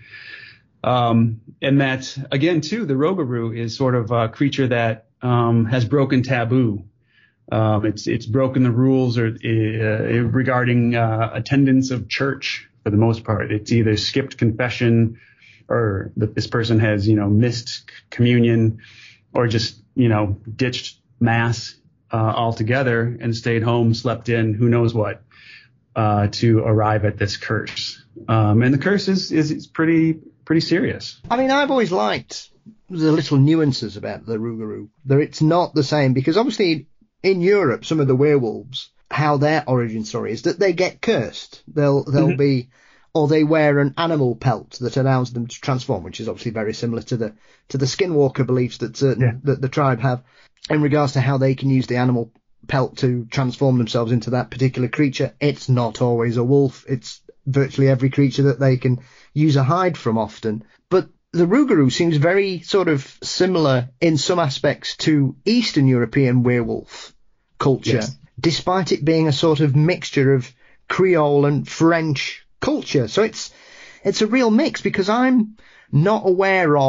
Um, and that, again, too, the Rougarou is sort of a creature that um, has broken taboo. Um, it's it's broken the rules or uh, regarding uh, attendance of church for the most part. It's either skipped confession, or that this person has, you know, missed communion, or just, you know, ditched mass uh, altogether and stayed home, slept in, who knows what, uh, to arrive at this curse. Um, and the curse is, is is pretty pretty serious. I mean, I've always liked the little nuances about the Rougarou. That it's not the same, because obviously in Europe, some of the werewolves, how their origin story is that they get cursed. They'll they'll mm-hmm. be, or they wear an animal pelt that allows them to transform, which is obviously very similar to the to the skinwalker beliefs that certain yeah. that the tribe have in regards to how they can use the animal pelt to transform themselves into that particular creature. It's not always a wolf. It's virtually every creature that they can use a hide from often. But the Rougarou seems very sort of similar in some aspects to Eastern European werewolf culture, yes. despite it being a sort of mixture of Creole and French culture. So it's it's a real mix, because I'm not aware of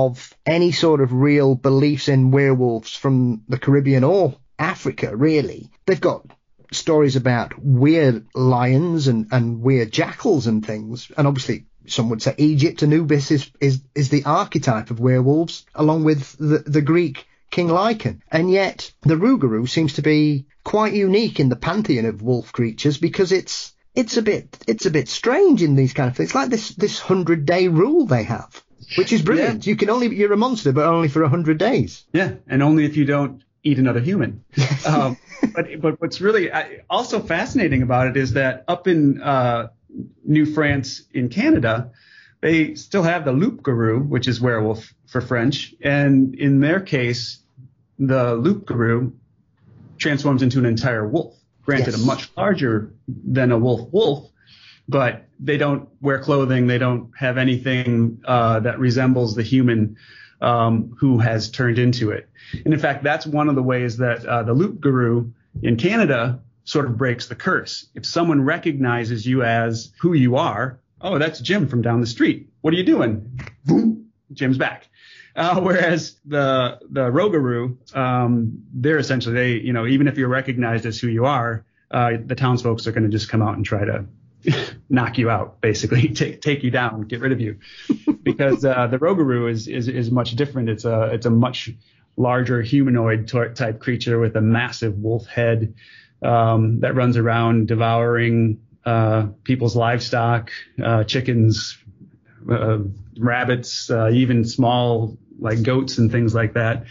any sort of real beliefs in werewolves from the Caribbean or Africa, really. They've got stories about weird lions and, and weird jackals and things. And obviously, some would say Egypt, Anubis is, is, is the archetype of werewolves, along with the, the Greek King Lycan. And yet, the Rougarou seems to be quite unique in the pantheon of wolf creatures because it's it's a bit it's a bit strange in these kind of things. It's like this this hundred day rule they have, which is brilliant. Yeah. You can only you're a monster, but only for a hundred days. Yeah, and only if you don't eat another human. Yes. um, but but what's really also fascinating about it is that up in uh, New France in Canada, they still have the loup-garou, which is werewolf for French, and in their case, the loup-garou transforms into an entire wolf. Granted, yes. a much larger than a wolf wolf, but they don't wear clothing. They don't have anything uh, that resembles the human um, who has turned into it. And in fact, that's one of the ways that uh, the loup-garou in Canada sort of breaks the curse. If someone recognizes you as who you are, oh, that's Jim from down the street. What are you doing? Boom, Jim's back. Uh, whereas the the Rougarou, um, they're essentially, they, you know, even if you're recognized as who you are, uh, the townsfolk are going to just come out and try to knock you out, basically, take take you down, get rid of you, because uh, the Rougarou is, is is much different. It's a it's a much larger humanoid type creature with a massive wolf head um, that runs around devouring uh, people's livestock, uh, chickens, uh, rabbits, uh, even small like goats and things like that.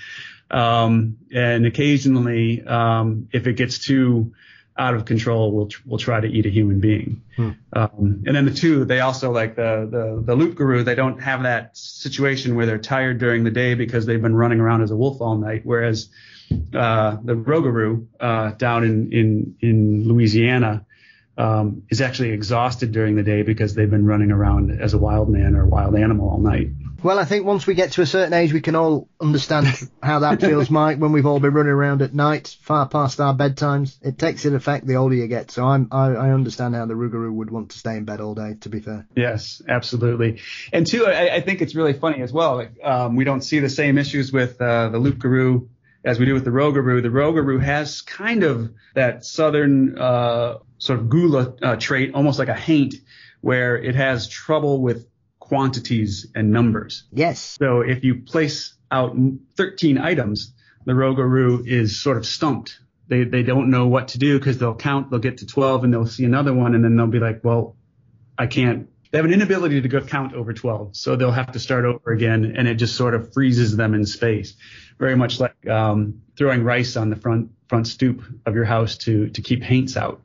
Um, and occasionally, um, if it gets too out of control, we'll we'll try to eat a human being. Hmm. Um, and then the two, they also like the the the loup-garou. They don't have that situation where they're tired during the day because they've been running around as a wolf all night. Whereas uh, the Rougarou uh, down in in in Louisiana um, is actually exhausted during the day because they've been running around as a wild man or a wild animal all night. Well, I think once we get to a certain age, we can all understand how that feels, Mike, when we've all been running around at night, far past our bedtimes. It takes an effect the older you get. So I'm, I, I understand how the Rougarou would want to stay in bed all day, to be fair. Yes, absolutely. And two, I, I think it's really funny as well. Like, um, we don't see the same issues with uh, the loup-garou as we do with the Rougarou. The Rougarou has kind of that southern uh, sort of gula uh, trait, almost like a haint, where it has trouble with quantities and numbers. Yes. So if you place out thirteen items, the Rougarou is sort of stumped. They they don't know what to do because they'll count, they'll get to twelve and they'll see another one and then they'll be like, well, I can't. They have an inability to go count over twelve. So they'll have to start over again and it just sort of freezes them in space. Very much like um, throwing rice on the front front stoop of your house to to keep haints out.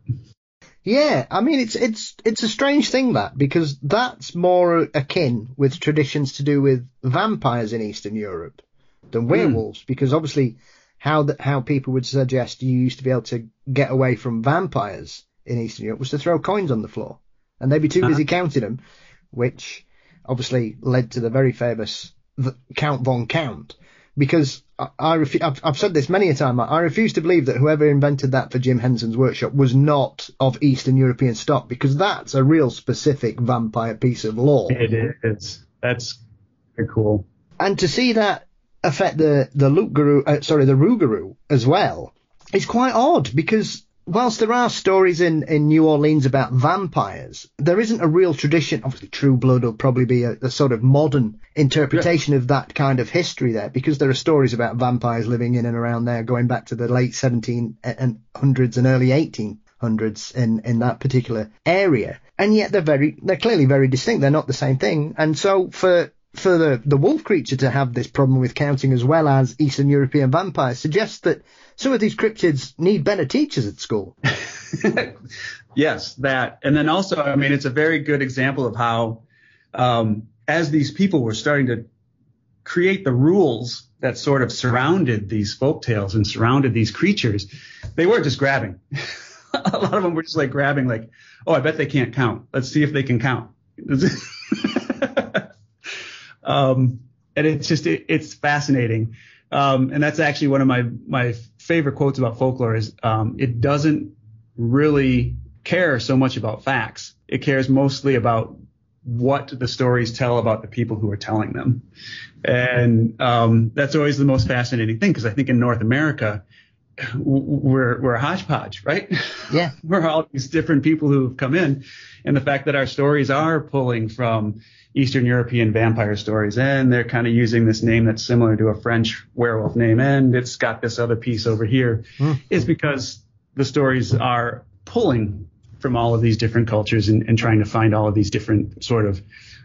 Yeah, I mean, it's it's it's a strange thing, that, because that's more akin with traditions to do with vampires in Eastern Europe than werewolves, mm. because obviously how the, how people would suggest you used to be able to get away from vampires in Eastern Europe was to throw coins on the floor, and they'd be too uh-huh. busy counting them, which obviously led to the very famous Count von Count. Because I, I refu- I've, I've said this many a time, I refuse to believe that whoever invented that for Jim Henson's workshop was not of Eastern European stock, because that's a real specific vampire piece of lore. It is. That's very cool. And to see that affect the the loup-garou, uh, sorry, the Rougarou as well, is quite odd, because whilst there are stories in, in New Orleans about vampires, there isn't a real tradition. Obviously, True Blood will probably be a, a sort of modern interpretation yeah. of that kind of history there, because there are stories about vampires living in and around there going back to the late seventeen hundreds and early eighteen hundreds in, in that particular area. And yet they're very, they're clearly very distinct. They're not the same thing. And so for for the, the wolf creature to have this problem with counting as well as Eastern European vampires suggests that some of these cryptids need better teachers at school. Yes, that. And then also, I mean, it's a very good example of how, um, as these people were starting to create the rules that sort of surrounded these folktales and surrounded these creatures, they weren't just grabbing. A lot of them were just like grabbing, like, oh, I bet they can't count. Let's see if they can count. um, and it's just, it, it's fascinating. Um, and that's actually one of my, my favorite quotes about folklore is, um, it doesn't really care so much about facts. It cares mostly about what the stories tell about the people who are telling them. And um, that's always the most fascinating thing, because I think in North America, we're we're a hodgepodge, right? Yeah. We're all these different people who have come in, and the fact that our stories are pulling from Eastern European vampire stories, and they're kind of using this name that's similar to a French werewolf name, and it's got this other piece over here, mm. is because the stories are pulling from all of these different cultures and, and trying to find all of these different sort of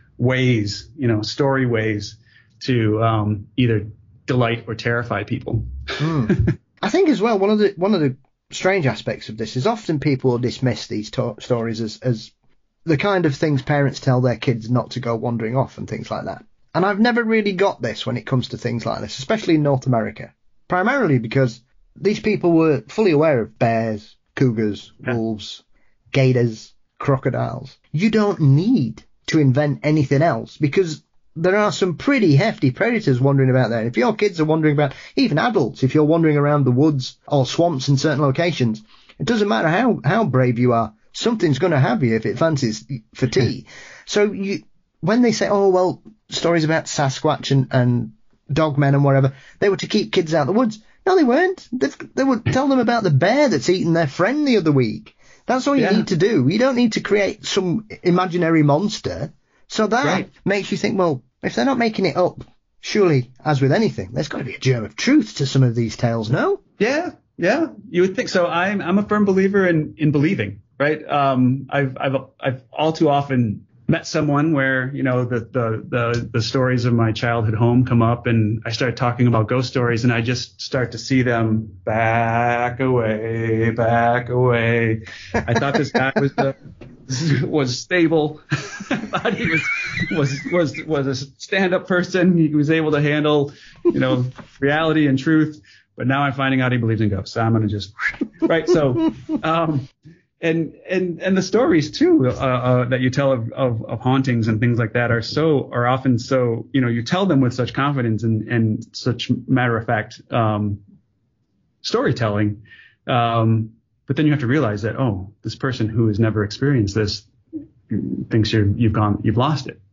ways, you know, story ways to um, either delight or terrify people. Mm. I think as well, one of the one of the strange aspects of this is often people dismiss these to- stories as, as the kind of things parents tell their kids not to go wandering off and things like that. And I've never really got this when it comes to things like this, especially in North America, primarily because these people were fully aware of bears, cougars, yeah. wolves, gators, crocodiles. You don't need to invent anything else, because there are some pretty hefty predators wandering about there. If your kids are wandering about, even adults, if you're wandering around the woods or swamps in certain locations, it doesn't matter how, how brave you are, something's going to have you if it fancies for tea. So you, when they say, oh, well, stories about Sasquatch and, and dogmen and whatever, they were to keep kids out of the woods. No, they weren't. They've, they would tell them about the bear that's eaten their friend the other week. That's all you yeah. need to do. You don't need to create some imaginary monster. So that right. makes you think, well, if they're not making it up, surely, as with anything, there's got to be a germ of truth to some of these tales, no? Yeah, yeah, you would think so. I'm I'm a firm believer in, in believing, right? Um, I've I've I've all too often met someone where, you know, the, the the the stories of my childhood home come up, and I start talking about ghost stories, and I just start to see them back away, back away. I thought this guy was the was stable. I thought he was was was was a stand-up person. He was able to handle, you know, reality and truth. But now I'm finding out he believes in ghosts. So I'm gonna just right. So, um, and and and the stories too uh, uh, that you tell of, of of hauntings and things like that are so are often so, you know, you tell them with such confidence and and such matter of fact um, storytelling. Um, But then you have to realize that, oh, this person who has never experienced this thinks you're, you've gone, you've lost it.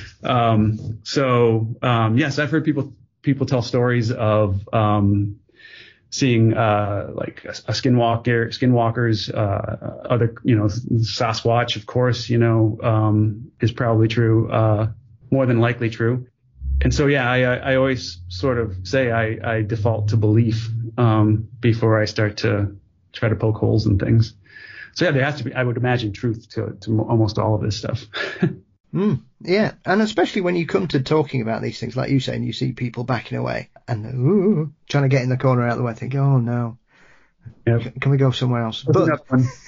Um, so, um, yes, I've heard people, people tell stories of, um, seeing, uh, like a, a skinwalker, skinwalkers, uh, other, you know, Sasquatch, of course, you know, um, is probably true, uh, more than likely true. And so, yeah, I, I always sort of say I, I default to belief, um, before I start to try to poke holes in things. So yeah, there has to be, I would imagine, truth to, to almost all of this stuff. mm, yeah, and especially when you come to talking about these things, like you say, and you see people backing away and ooh, trying to get in the corner out of the way, think, oh no, yep. C- can we go somewhere else? But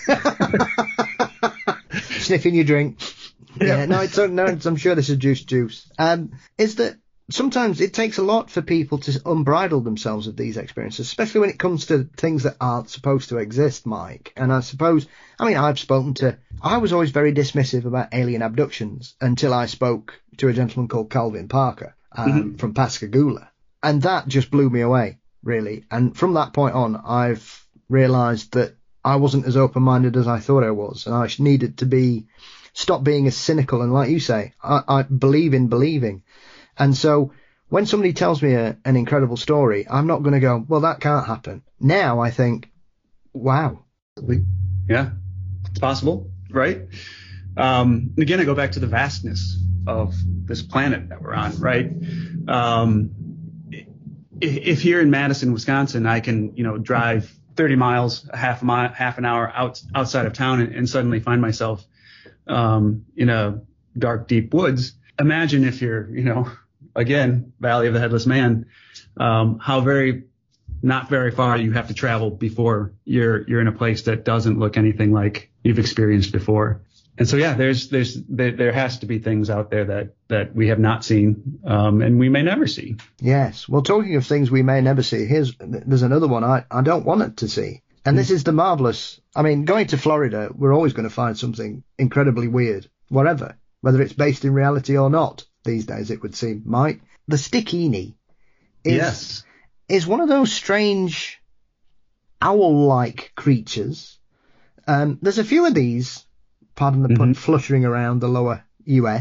sniffing your drink. Yep. Yeah, no, it's, no, it's, I'm sure this is juice juice. Um, is that sometimes it takes a lot for people to unbridle themselves of these experiences, especially when it comes to things that aren't supposed to exist, Mike. And I suppose, I mean, I've spoken to, I was always very dismissive about alien abductions until I spoke to a gentleman called Calvin Parker um, mm-hmm. from Pascagoula. And that just blew me away, really. And from that point on, I've realised that I wasn't as open-minded as I thought I was. And I needed to be, stop being as cynical. And like you say, I, I believe in believing. And so when somebody tells me a, an incredible story, I'm not going to go, well, that can't happen. Now I think, wow. Yeah, it's possible, right? Um, again, I go back to the vastness of this planet that we're on, right? Um, if, if here in Madison, Wisconsin, I can, you know, drive thirty miles, a half a mile, half an hour out, outside of town and, and suddenly find myself um, in a dark, deep woods. Imagine if you're, you know, again, Valley of the Headless Man, um, how very, not very far you have to travel before you're, you're in a place that doesn't look anything like you've experienced before. And so, yeah, there's, there's, there, there has to be things out there that, that we have not seen, um, and we may never see. Yes. Well, talking of things we may never see, here's, there's another one I, I don't want it to see. And mm. this is the marvelous. I mean, going to Florida, we're always going to find something incredibly weird, wherever. Whether it's based in reality or not, these days it would seem, Mike. The Stickini is, yes. is one of those strange owl-like creatures. Um, there's a few of these, pardon the pun, mm-hmm. fluttering around the lower U S.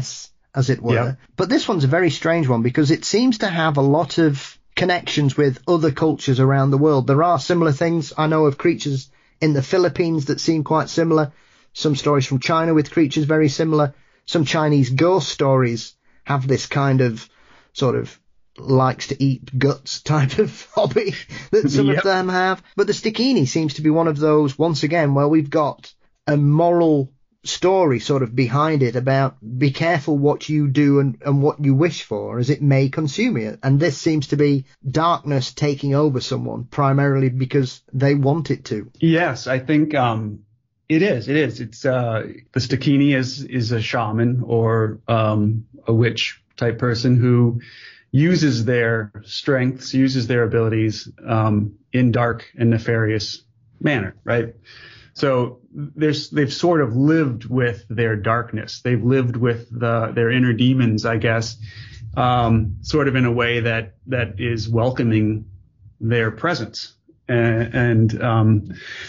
as it were. Yeah. But this one's a very strange one because it seems to have a lot of connections with other cultures around the world. There are similar things. I know of creatures in the Philippines that seem quite similar. Some stories from China with creatures very similar. Some Chinese ghost stories have this kind of sort of likes to eat guts type of hobby that some yep. of them have. But the Stikini seems to be one of those, once again, where we've got a moral story sort of behind it about be careful what you do and, and what you wish for, as it may consume you. And this seems to be darkness taking over someone primarily because they want it to. Yes, I think um, it is. It is. It's uh, the Stikini is is a shaman or um, a witch type person who uses their strengths, uses their abilities um, in dark and nefarious manner, right? So there's, they've sort of lived with their darkness. They've lived with the, their inner demons, I guess, um, sort of in a way that, that is welcoming their presence. And, and um,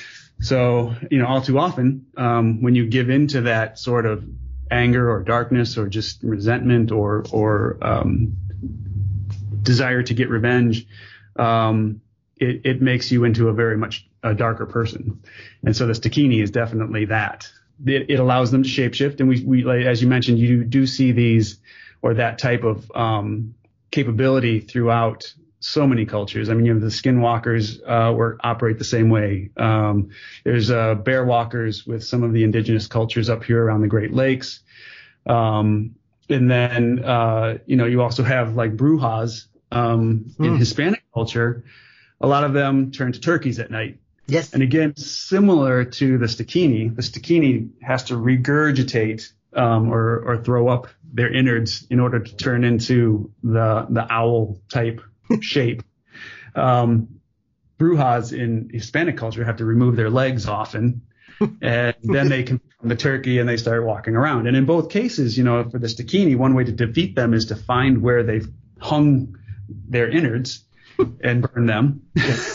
so, you know, all too often, um, when you give into that sort of anger or darkness or just resentment or, or um, desire to get revenge, um, it, it makes you into a very much a darker person. And so the Stikini is definitely that. It, it allows them to shapeshift. And we, we, like, as you mentioned, you do see these or that type of um, capability throughout so many cultures. I mean, you have the skinwalkers uh, work, operate the same way. Um, there's uh, bear walkers with some of the indigenous cultures up here around the Great Lakes. Um, and then, uh, you know, you also have like Brujas um, mm. in Hispanic culture. A lot of them turn to turkeys at night. Yes. And again, similar to the Stikini, the Stikini has to regurgitate um, or, or throw up their innards in order to turn into the the owl type shape. Um, Brujas in Hispanic culture have to remove their legs often, and then they can become the turkey and they start walking around. And in both cases, you know, for the Stikini, one way to defeat them is to find where they've hung their innards and burn them.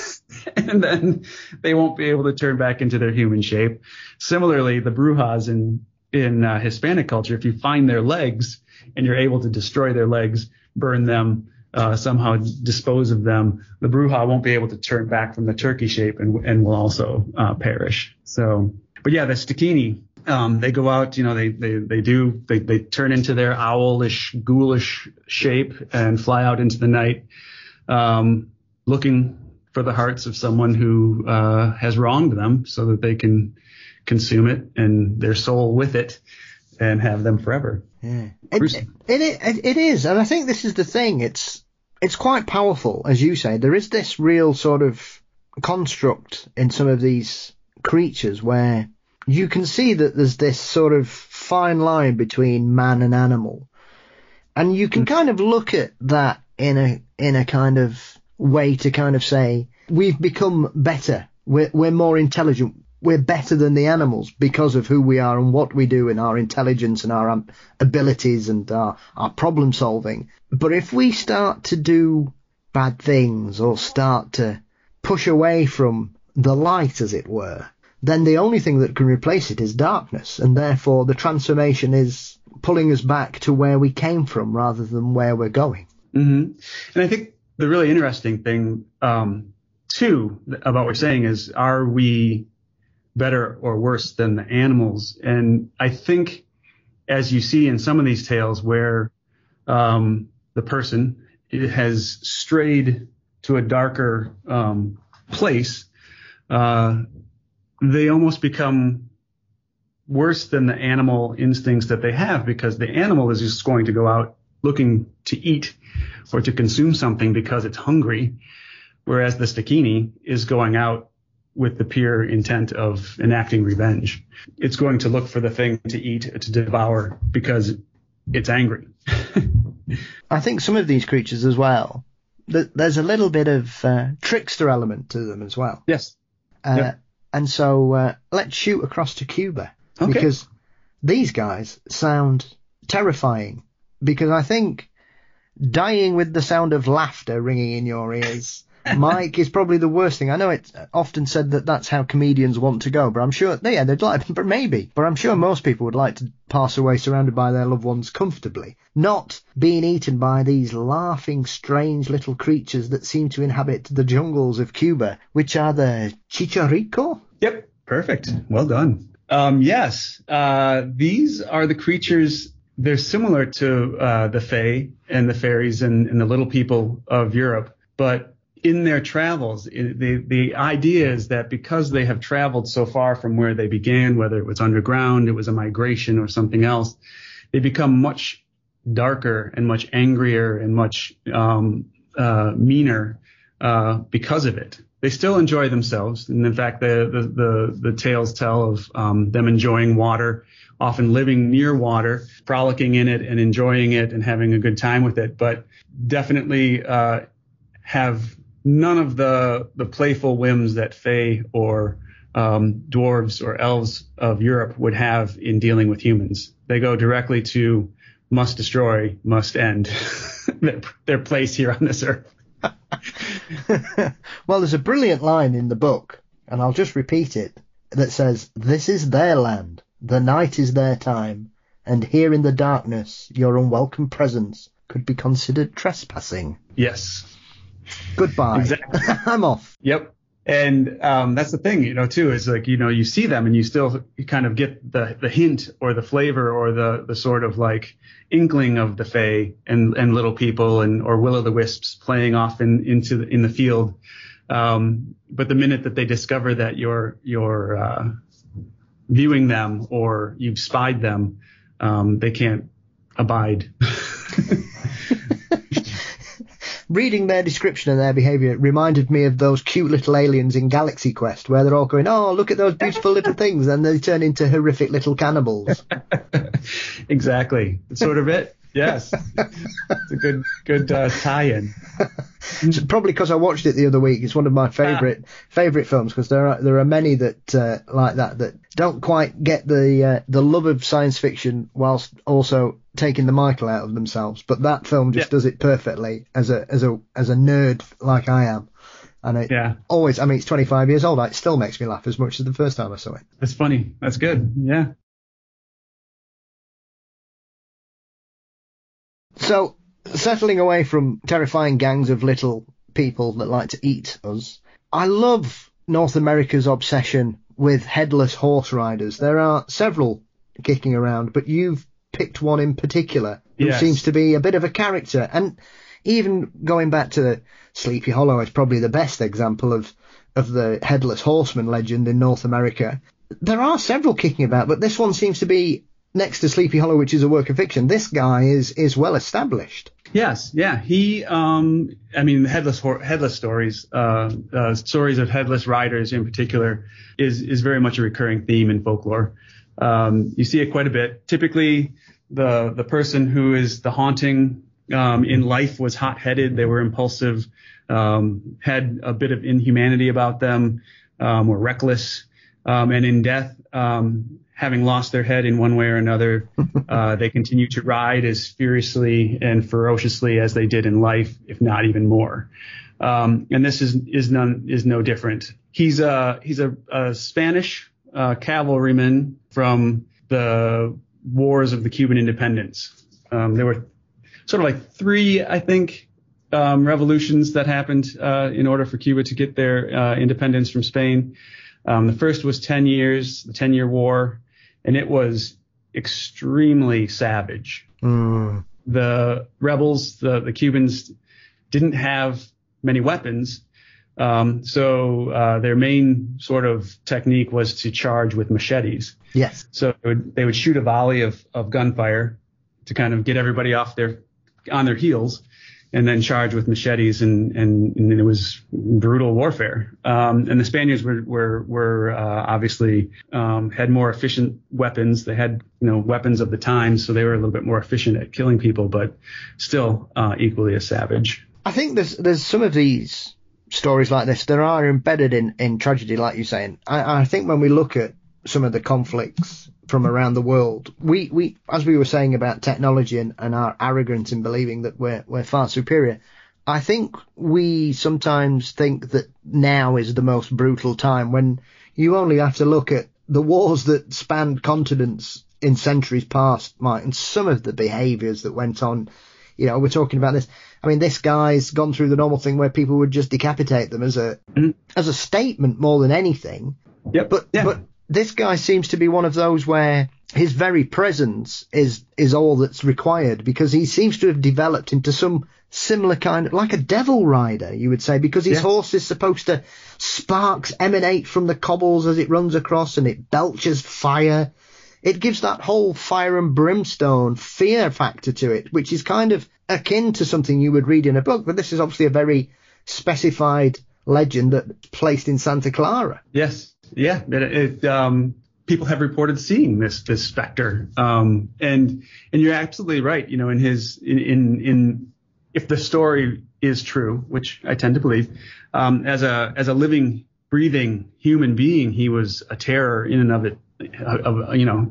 And then they won't be able to turn back into their human shape. Similarly, the Brujas in in uh, Hispanic culture, if you find their legs and you're able to destroy their legs, burn them, uh, somehow dispose of them, the Bruja won't be able to turn back from the turkey shape and and will also uh, perish. So, but yeah, the Stikini, um, they go out, you know, they they they do they they turn into their owlish, ghoulish shape and fly out into the night, um, looking for the hearts of someone who uh, has wronged them so that they can consume it and their soul with it and have them forever. Yeah. It, it, it, it is. And I think this is the thing. It's, it's quite powerful, as you say. There is this real sort of construct in some of these creatures where you can see that there's this sort of fine line between man and animal. And you can kind of look at that in a, in a kind of way to kind of say we've become better, we're, we're more intelligent, we're better than the animals because of who we are and what we do and our intelligence and our um, abilities and our, our problem solving. But if we start to do bad things or start to push away from the light, as it were, then the only thing that can replace it is darkness, and therefore the transformation is pulling us back to where we came from rather than where we're going. Mm-hmm. And I think the really interesting thing, um, too, about what we're saying is, are we better or worse than the animals? And I think, as you see in some of these tales where um, the person has strayed to a darker um, place, uh, they almost become worse than the animal instincts that they have, because the animal is just going to go out looking to eat or to consume something because it's hungry, whereas the Stikini is going out with the pure intent of enacting revenge. It's going to look for the thing to eat, to devour, because it's angry. I think some of these creatures as well, th- there's a little bit of uh, trickster element to them as well. Yes. Uh, yep. And so uh, let's shoot across to Cuba, okay. because these guys sound terrifying, because I think dying with the sound of laughter ringing in your ears Mike is probably the worst thing. I know it's often said that that's how comedians want to go, but I'm sure, yeah, they'd like, but maybe, but I'm sure most people would like to pass away surrounded by their loved ones comfortably, not being eaten by these laughing, strange little creatures that seem to inhabit the jungles of Cuba, which are the Chicharrico? Yep, perfect. Well done. Um, yes, uh, these are the creatures. They're similar to uh, the Fae and the fairies and, and the little people of Europe, but in their travels, the the idea is that because they have traveled so far from where they began, whether it was underground, it was a migration or something else, they become much darker and much angrier and much um, uh, meaner uh, because of it. They still enjoy themselves, and in fact, the the the, the tales tell of um, them enjoying water, often living near water, frolicking in it and enjoying it and having a good time with it, but definitely uh, have none of the the playful whims that Fae or um, dwarves or elves of Europe would have in dealing with humans. They go directly to must destroy, must end their, their place here on this earth. Well, there's a brilliant line in the book, and I'll just repeat it, that says, "This is their land, the night is their time, and here in the darkness your unwelcome presence could be considered trespassing." Yes. Goodbye. Exactly. I'm off. Yep. And um, that's the thing, you know, too, is like, you know, you see them and you still you kind of get the, the hint or the flavor or the, the sort of like inkling of the Fae and, and little people and or will-o'-the-wisps playing off in into the, in the field. Um, but the minute that they discover that you're you're uh, viewing them or you've spied them, um, they can't abide. Reading their description and their behaviour reminded me of those cute little aliens in Galaxy Quest, where they're all going, "Oh, look at those beautiful little things," and they turn into horrific little cannibals. Exactly. That's sort of it. Yes. It's a good good uh, tie-in. It's probably because I watched it the other week. It's one of my favourite ah. favourite films, because there are there are many that uh, like that that don't quite get the uh, the love of science fiction whilst also taking the Michael out of themselves. But that film just yeah. does it perfectly as a as a as a nerd like I am. And it yeah. always, I mean, it's twenty-five years old. It still makes me laugh as much as the first time I saw it. That's funny. That's good. Yeah. So, settling away from terrifying gangs of little people that like to eat us, I love North America's obsession with headless horse riders. There are several kicking around, but you've picked one in particular who yes. seems to be a bit of a character. And even going back to Sleepy Hollow is probably the best example of, of the headless horseman legend in North America. There are several kicking about, but this one seems to be, next to Sleepy Hollow, which is a work of fiction, this guy is is well established. Yes, yeah. He, um, I mean, headless headless stories, uh, uh, stories of headless riders in particular, is is very much a recurring theme in folklore. Um, you see it quite a bit. Typically, the the person who is the haunting um, in life was hot-headed. They were impulsive, um, had a bit of inhumanity about them, um, were reckless, um, and in death, um, having lost their head in one way or another, uh, they continue to ride as furiously and ferociously as they did in life, if not even more. Um, and this is is none is no different. He's a he's a, a Spanish uh, cavalryman from the wars of the Cuban independence. Um, there were sort of like three, I think, um, revolutions that happened uh, in order for Cuba to get their uh, independence from Spain. Um, the first was ten years, the ten-year war. And it was extremely savage. Mm. The rebels, the, the Cubans, didn't have many weapons. Um, so uh, their main sort of technique was to charge with machetes. Yes. So they would, they would shoot a volley of, of gunfire to kind of get everybody off their on their heels, and then charge with machetes, and, and, and it was brutal warfare. Um, and the Spaniards were, were, were, uh, obviously, um, had more efficient weapons. They had, you know, weapons of the time, so they were a little bit more efficient at killing people, but still, uh, equally as savage. I think there's, there's some of these stories like this, there are embedded in, in tragedy, like you're saying. I, I think when we look at some of the conflicts from around the world, we, we as we were saying about technology and, and our arrogance in believing that we're we're far superior, I think we sometimes think that now is the most brutal time, when you only have to look at the wars that spanned continents in centuries past, Mike, and some of the behaviours that went on. You know, we're talking about this. I mean, this guy's gone through the normal thing where people would just decapitate them as a mm. as a statement more than anything. Yep. But yeah. but this guy seems to be one of those where his very presence is is all that's required, because he seems to have developed into some similar kind of, like a devil rider, you would say, because his yes. horse is supposed to, sparks emanate from the cobbles as it runs across, and it belches fire. It gives that whole fire and brimstone fear factor to it, which is kind of akin to something you would read in a book. But this is obviously a very specified legend that's placed in Santa Clara. Yes. Yeah. It, it, um, people have reported seeing this, this specter. Um, and, and you're absolutely right. You know, in his, in, in, in, if the story is true, which I tend to believe, um, as a, as a living, breathing human being, he was a terror in and of it. Of, you know,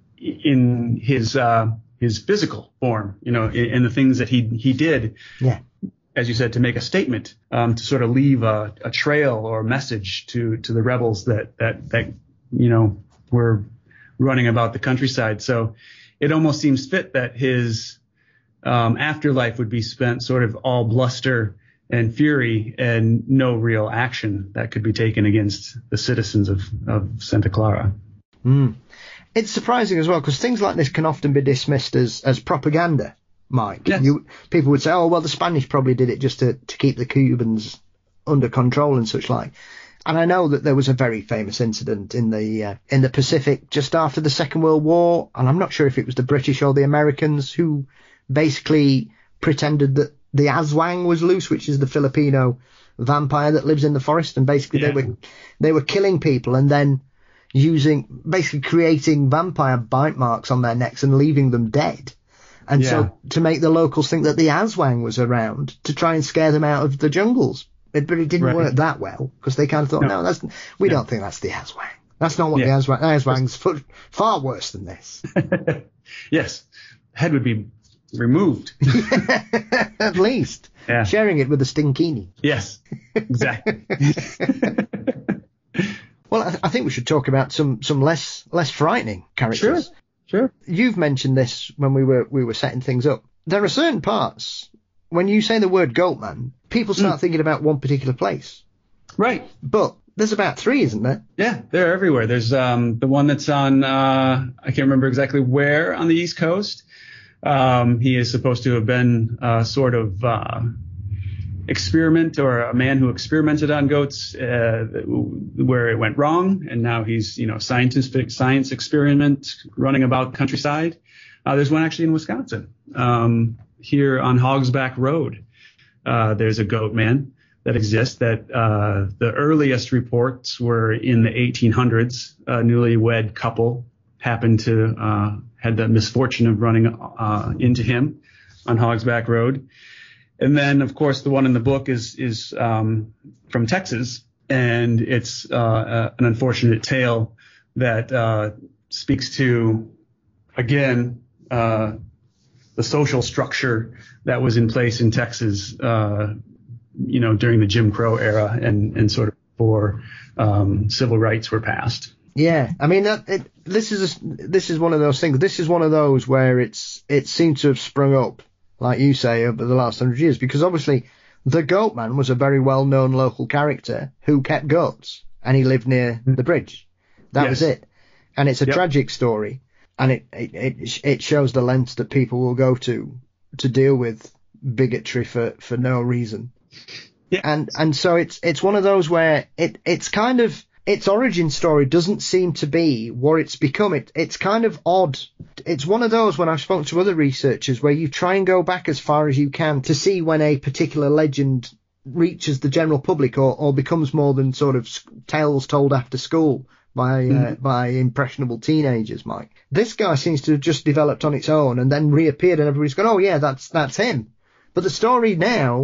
in his uh, his physical form, you know, in, in the things that he he did, yeah, as you said, to make a statement, um, to sort of leave a, a trail or a message to to the rebels that that that you know were running about the countryside. So it almost seems fit that his um, afterlife would be spent sort of all bluster and fury and no real action that could be taken against the citizens of, of Santa Clara. Mm. It's surprising as well, because things like this can often be dismissed as, as propaganda, Mike. Yes. You, people would say, oh, well, the Spanish probably did it just to, to keep the Cubans under control and such like. And I know that there was a very famous incident in the uh, in the Pacific just after the Second World War, and I'm not sure if it was the British or the Americans who basically pretended that the Aswang was loose, which is the Filipino vampire that lives in the forest, and basically yeah. they were they were killing people and then using, basically creating vampire bite marks on their necks and leaving them dead. And yeah. so to make the locals think that the Aswang was around to try and scare them out of the jungles. It, but it didn't right. work that well, because they kind of thought, no, no that's we no. don't think that's the Aswang. That's not what yeah. the Aswang, Aswang's far, far worse than this. Yes. Head would be removed. At least. Yeah. Sharing it with a stinkini. Yes, exactly. Well, I, I think we should talk about some, some less less frightening characters. Sure, sure. You've mentioned this when we were we were setting things up. There are certain parts, when you say the word Goatman, people start mm. thinking about one particular place. Right. But there's about three, isn't there? Yeah, they're everywhere. There's um the one that's on, uh, I can't remember exactly where on the East Coast. Um, he is supposed to have been uh, sort of uh, experiment or a man who experimented on goats uh, where it went wrong, and now he's, you know, scientific science experiment running about countryside. Uh, there's one actually in Wisconsin, um, here on Hogsback Road. Uh, there's a goat man that exists that uh, the earliest reports were in the eighteen hundreds. A newlywed couple happened to uh, had the misfortune of running uh, into him on Hogsback Road. And then, of course, the one in the book is is um, from Texas, and it's uh, uh, an unfortunate tale that uh, speaks to, again, uh, the social structure that was in place in Texas, uh, you know, during the Jim Crow era, and, and sort of before um, civil rights were passed. Yeah, I mean, that, it, this is a, this is one of those things. This is one of those where it's it seems to have sprung up, like you say, over the last hundred years, because obviously the Goatman was a very well-known local character who kept goats, and he lived near the bridge. That yes. was it, and it's a yep. tragic story, and it, it it it shows the lengths that people will go to to deal with bigotry for, for no reason. Yeah. And and so it's it's one of those where it it's kind of. Its origin story doesn't seem to be what it's become. It, it's kind of odd. It's one of those, when I've spoken to other researchers, where you try and go back as far as you can to see when a particular legend reaches the general public or, or becomes more than sort of tales told after school by mm. uh, by impressionable teenagers, Mike. This guy seems to have just developed on its own and then reappeared, and everybody's gone, oh yeah, that's that's him. But the story now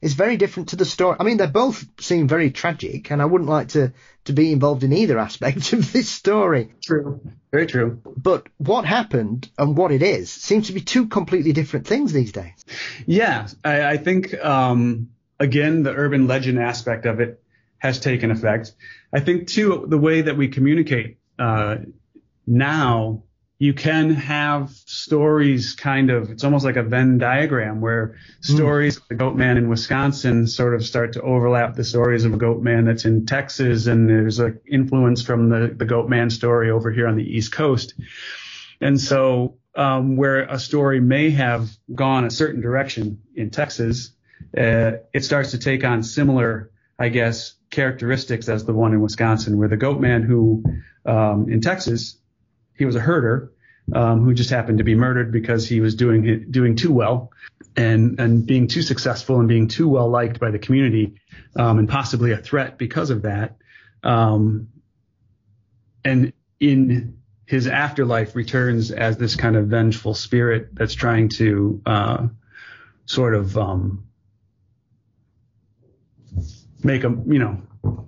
is very different to the story. I mean, they both seem very tragic, and I wouldn't like to, to be involved in either aspect of this story. True. Very true. But what happened and what it is seems to be two completely different things these days. Yeah, I, I think, um, again, the urban legend aspect of it has taken effect. I think, too, the way that we communicate uh, now, you can have stories kind of, it's almost like a Venn diagram where stories mm. of the goat man in Wisconsin sort of start to overlap the stories of a goat man that's in Texas, and there's an influence from the, the goat man story over here on the East Coast. And so um, where a story may have gone a certain direction in Texas, uh, it starts to take on similar, I guess, characteristics as the one in Wisconsin, where the goat man who um, in Texas, he was a herder um, who just happened to be murdered because he was doing doing too well and and being too successful and being too well liked by the community, um, and possibly a threat because of that. Um, and in his afterlife returns as this kind of vengeful spirit that's trying to uh, sort of um, make him, you know,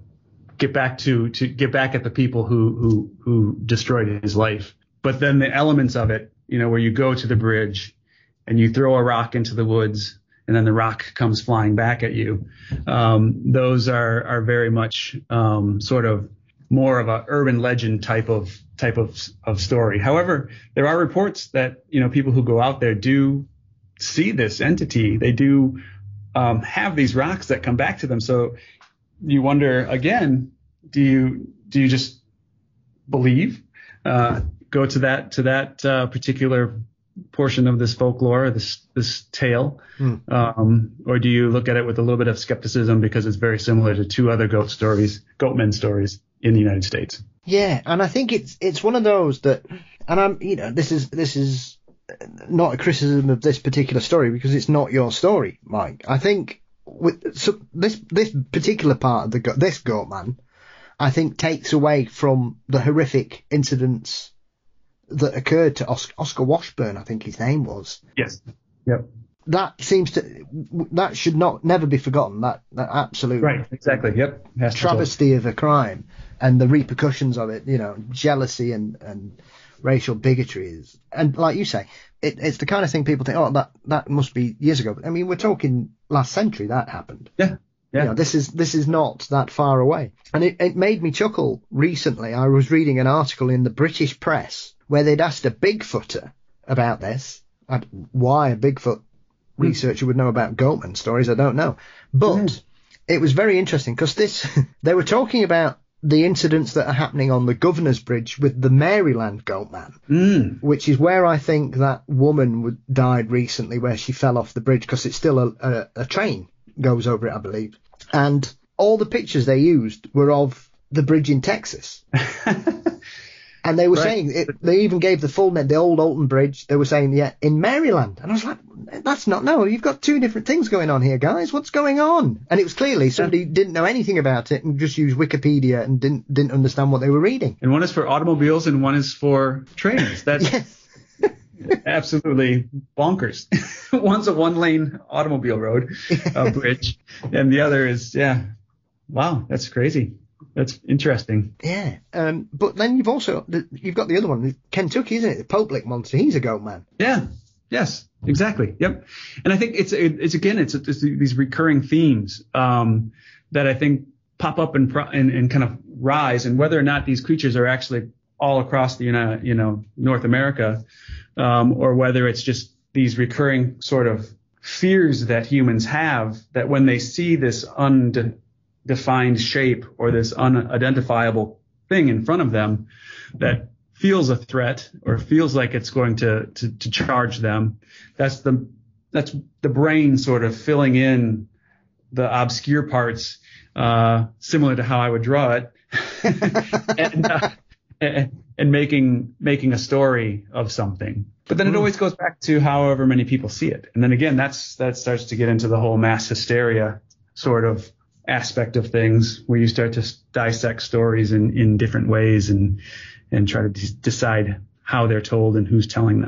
get back to, to get back at the people who, who, who destroyed his life. But then the elements of it, you know, where you go to the bridge and you throw a rock into the woods and then the rock comes flying back at you. Um, those are, are very much, um, sort of more of a urban legend type of, type of, of story. However, there are reports that, you know, people who go out there do see this entity. They do, um, have these rocks that come back to them. So you wonder again, do you do you just believe, uh, go to that to that uh, particular portion of this folklore, this this tale, mm. um, or do you look at it with a little bit of skepticism because it's very similar to two other goat stories, goatmen stories in the United States? Yeah, and I think it's it's one of those that, and I'm you know this is this is not a criticism of this particular story because it's not your story, Mike. I think. With so this this particular part of the go- this goat man, I think takes away from the horrific incidents that occurred to Oscar, Oscar Washburn, I think his name was. Yes. Yep. That seems to that should not never be forgotten. That that absolute right. Exactly. Yep. Has travesty of a crime and the repercussions of it. You know, jealousy and and racial bigotry is, and like you say, it, it's the kind of thing people think, oh, that that must be years ago. But I mean, we're talking last century that happened. Yeah, yeah. You know, this is this is not that far away, and it, it made me chuckle recently. I was reading an article in the British press where they'd asked a Bigfooter about this. I'd, why a Bigfoot researcher would know about goatman stories, I don't know, but mm. it was very interesting because this they were talking about the incidents that are happening on the Governor's Bridge with the Maryland goatman, mm. which is where I think that woman would, died recently, where she fell off the bridge because it's still a, a, a train goes over it, I believe. And all the pictures they used were of the bridge in Texas. And they were right. saying, it, they even gave the full name, the old Alton Bridge, they were saying, yeah, in Maryland. And I was like, that's not, no, you've got two different things going on here, guys. What's going on? And it was clearly somebody yeah. didn't know anything about it and just used Wikipedia and didn't didn't understand what they were reading. And one is for automobiles and one is for trains. That's yes. absolutely bonkers. One's a one-lane automobile road, a bridge, and the other is, yeah, wow, that's crazy. That's interesting. Yeah. Um, but then you've also, you've got the other one, Kentucky, isn't it? The Pope Lick monster. He's a goat man. Yeah. Yes, exactly. Yep. And I think it's, it's again, it's, it's these recurring themes, um, that I think pop up and, and, and kind of rise, and whether or not these creatures are actually all across the, United, you know, North America, um, or whether it's just these recurring sort of fears that humans have, that when they see this unde- defined shape or this unidentifiable thing in front of them that feels a threat or feels like it's going to, to, to charge them, that's the that's the brain sort of filling in the obscure parts, uh, similar to how I would draw it, and, uh, and, and making making a story of something. But then it always goes back to however many people see it, and then again, that's that starts to get into the whole mass hysteria sort of aspect of things, where you start to dissect stories in, in different ways and and try to d- decide how they're told and who's telling them.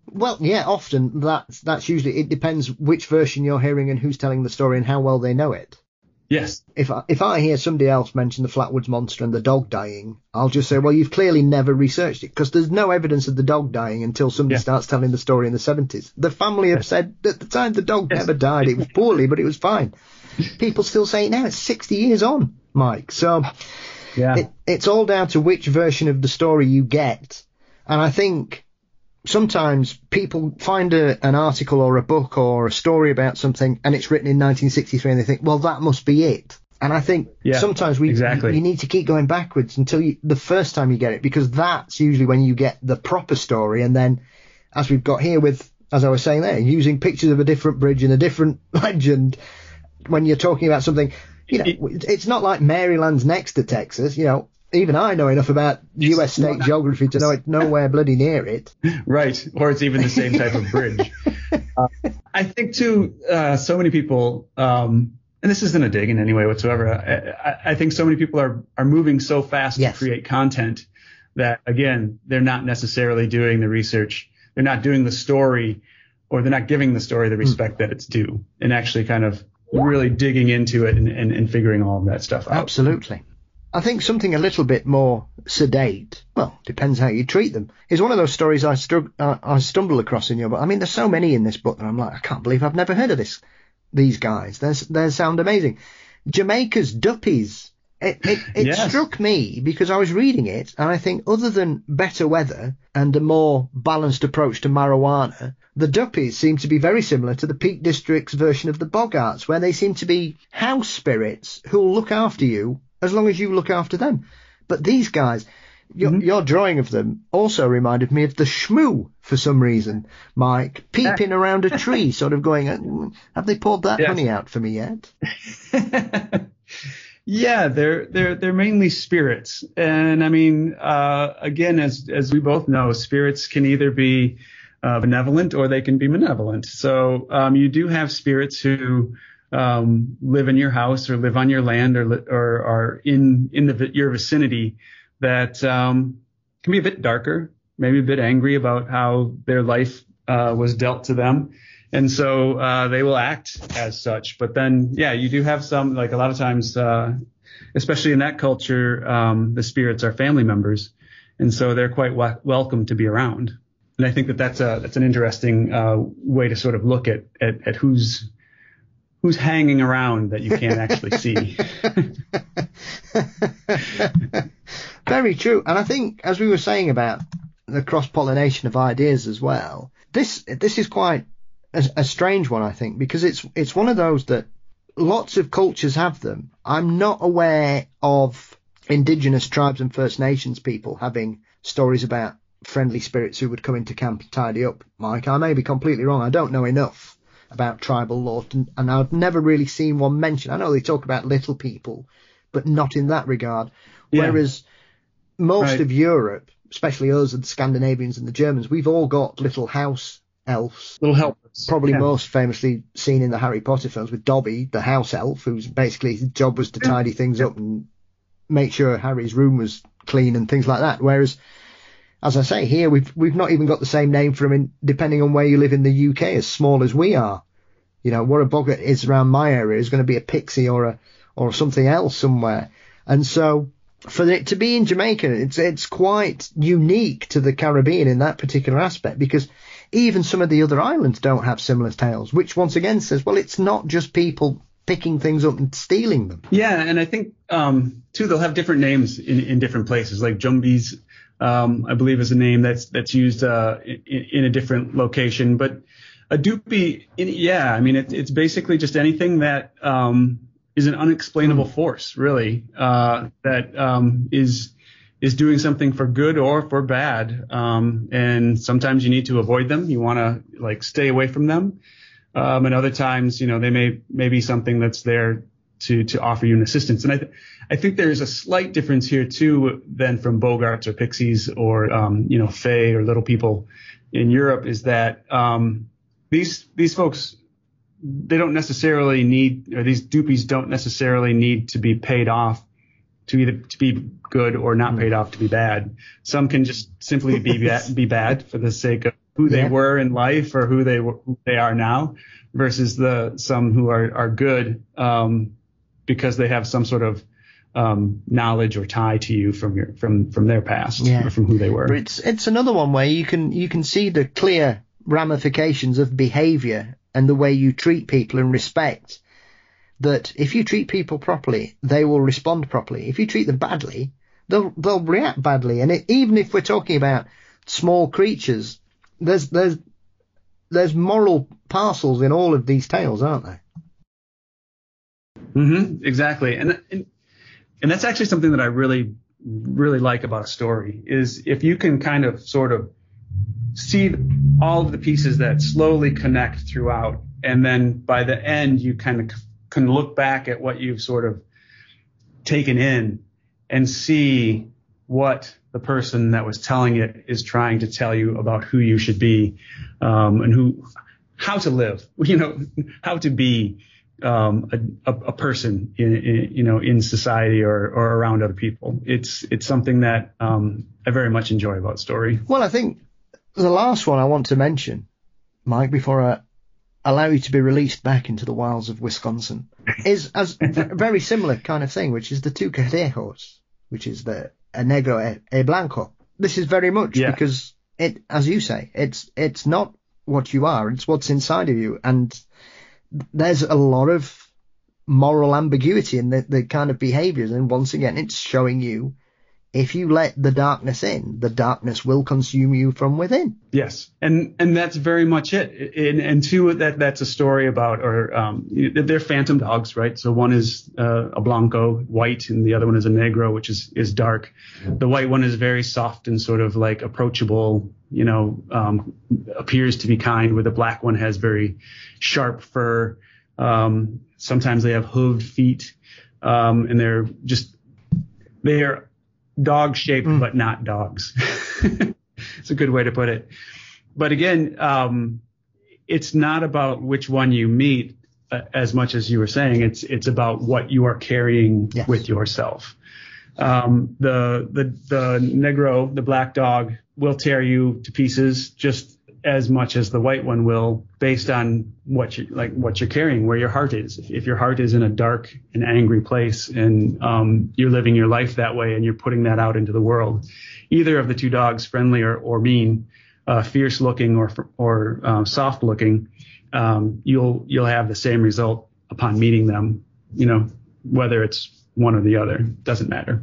Well, yeah, often that's that's usually, it depends which version you're hearing and who's telling the story and how well they know it. Yes. If I, if I hear somebody else mention the Flatwoods Monster and the dog dying, I'll just say, well, you've clearly never researched it, because there's no evidence of the dog dying until somebody Yeah. starts telling the story in the seventies. The family have said at the time the dog Yes. never died. It was poorly, but it was fine. People still say it now. It's sixty years on, Mike. So Yeah. it, it's all down to which version of the story you get. And I think sometimes people find a, an article or a book or a story about something and it's written in nineteen sixty-three and they think, well, that must be it. And I think Yeah, sometimes we exactly. you need to keep going backwards until you, the first time you get it, because that's usually when you get the proper story. And then, as we've got here with, as I was saying there, using pictures of a different bridge and a different legend, when you're talking about something, you know, it's not like Maryland's next to Texas. You know, even I know enough about U S state geography to know it's nowhere bloody near it. Right. Or it's even the same type of bridge. uh, I think, too, uh, so many people, um, and this isn't a dig in any way whatsoever, I, I, I think so many people are, are moving so fast Yes. to create content that, again, they're not necessarily doing the research. They're not doing the story, or they're not giving the story the respect mm. that it's due, and actually kind of really digging into it and, and, and figuring all of that stuff out. Absolutely. I think something a little bit more sedate, well, depends how you treat them, is one of those stories I, stru- uh, I stumble across in your book. I mean, there's so many in this book that I'm like, I can't believe I've never heard of this. These guys, they they sound amazing. Jamaica's Duppies. It it, it yes. struck me because I was reading it, and I think other than better weather and a more balanced approach to marijuana, the Duppies seem to be very similar to the Peak District's version of the Boggarts, where they seem to be house spirits who'll look after you as long as you look after them. But these guys, your, mm-hmm. your drawing of them also reminded me of the Shmoo for some reason, Mike, peeping around a tree, sort of going, have they poured that yes. honey out for me yet? Yeah, they're they're they're mainly spirits, and I mean, uh, again, as as we both know, spirits can either be uh, benevolent or they can be malevolent. So um, you do have spirits who um, live in your house or live on your land or or are in in the your vicinity that um, can be a bit darker, maybe a bit angry about how their life uh, was dealt to them. And so uh, they will act as such. But then, yeah, you do have some, like a lot of times, uh, especially in that culture, um, the spirits are family members. And so they're quite w- welcome to be around. And I think that that's, a, that's an interesting uh, way to sort of look at, at, at who's who's hanging around that you can't actually see. Very true. And I think, as we were saying about the cross-pollination of ideas as well, this this is quite A, a strange one, I think, because it's it's one of those that lots of cultures have them. I'm not aware of indigenous tribes and First Nations people having stories about friendly spirits who would come into camp and tidy up, Mike. I may be completely wrong. I don't know enough about tribal law, and, and I've never really seen one mentioned. I know they talk about little people, but not in that regard. Yeah. Whereas most right. of Europe, especially us and the Scandinavians and the Germans, we've all got little house elves. Little helpers. Probably yeah. most famously seen in the Harry Potter films with Dobby, the house elf, whose basically his job was to tidy things up and make sure Harry's room was clean and things like that. Whereas, as I say, here we've we've not even got the same name for him, in, depending on where you live in the U K, as small as we are. You know, what a boggart is around my area is going to be a pixie or a or something else somewhere. And so for it to be in Jamaica, it's it's quite unique to the Caribbean in that particular aspect, because even some of the other islands don't have similar tales, which once again says, well, it's not just people picking things up and stealing them. Yeah, and I think, um, too, they'll have different names in, in different places. Like Jumbies, um, I believe, is a name that's that's used uh, in, in a different location. But a Doopie, yeah, I mean, it, it's basically just anything that um, is an unexplainable mm. force, really, uh, that um, is... is doing something for good or for bad. Um, and sometimes you need to avoid them. You want to like stay away from them. Um, and other times, you know, they may, may be something that's there to, to offer you an assistance. And I, th- I think there's a slight difference here too than from Boggarts or Pixies or, um, you know, Fae or little people in Europe, is that, um, these, these folks, they don't necessarily need, or these Doopies don't necessarily need to be paid off to either to be good or not paid off to be bad. Some can just simply be bad, be bad for the sake of who they Yeah. were in life or who they were, who they are now, versus the some who are are good um, because they have some sort of um, knowledge or tie to you from your from from their past Yeah. or from who they were. But it's it's another one where you can you can see the clear ramifications of behaviour and the way you treat people and respect. That if you treat people properly, they will respond properly. If you treat them badly, they'll they'll react badly. And it, even if we're talking about small creatures, there's there's there's moral parcels in all of these tales, aren't there? Mm-hmm, exactly, and, and and that's actually something that I really really like about a story is if you can kind of sort of see all of the pieces that slowly connect throughout, and then by the end you kind of can look back at what you've sort of taken in and see what the person that was telling it is trying to tell you about who you should be, um, and who, how to live, you know, how to be um, a, a, a person in, in, you know, in society or, or around other people. It's it's something that um, I very much enjoy about story. Well, I think the last one I want to mention, Mike, before I allow you to be released back into the wilds of Wisconsin, is as a very similar kind of thing, which is the two Cadejos, which is the a negro, a, a blanco. This is very much Yeah. because it, as you say, it's it's not what you are, it's what's inside of you, and there's a lot of moral ambiguity in the, the kind of behaviours, and once again, it's showing you if you let the darkness in, the darkness will consume you from within. Yes, and and that's very much it. And, and two, that that's a story about, or um, they're phantom dogs, right? So one is uh, a blanco, white, and the other one is a negro, which is is dark. The white one is very soft and sort of like approachable, you know, um, appears to be kind. Where the black one has very sharp fur. Um, sometimes they have hooved feet, um, and they're just they're dog shaped, mm. but not dogs. It's a good way to put it. But again, um, it's not about which one you meet uh, as much as you were saying. It's it's about what you are carrying yes. with yourself. Um, the the the negro, the black dog, will tear you to pieces just as much as the white one will, based on what you like, what you're carrying, where your heart is. If, if your heart is in a dark and angry place, and um, you're living your life that way, and you're putting that out into the world, either of the two dogs, friendly or, or mean, uh, fierce looking or or uh, soft looking, um, you'll you'll have the same result upon meeting them. You know, whether it's one or the other, doesn't matter.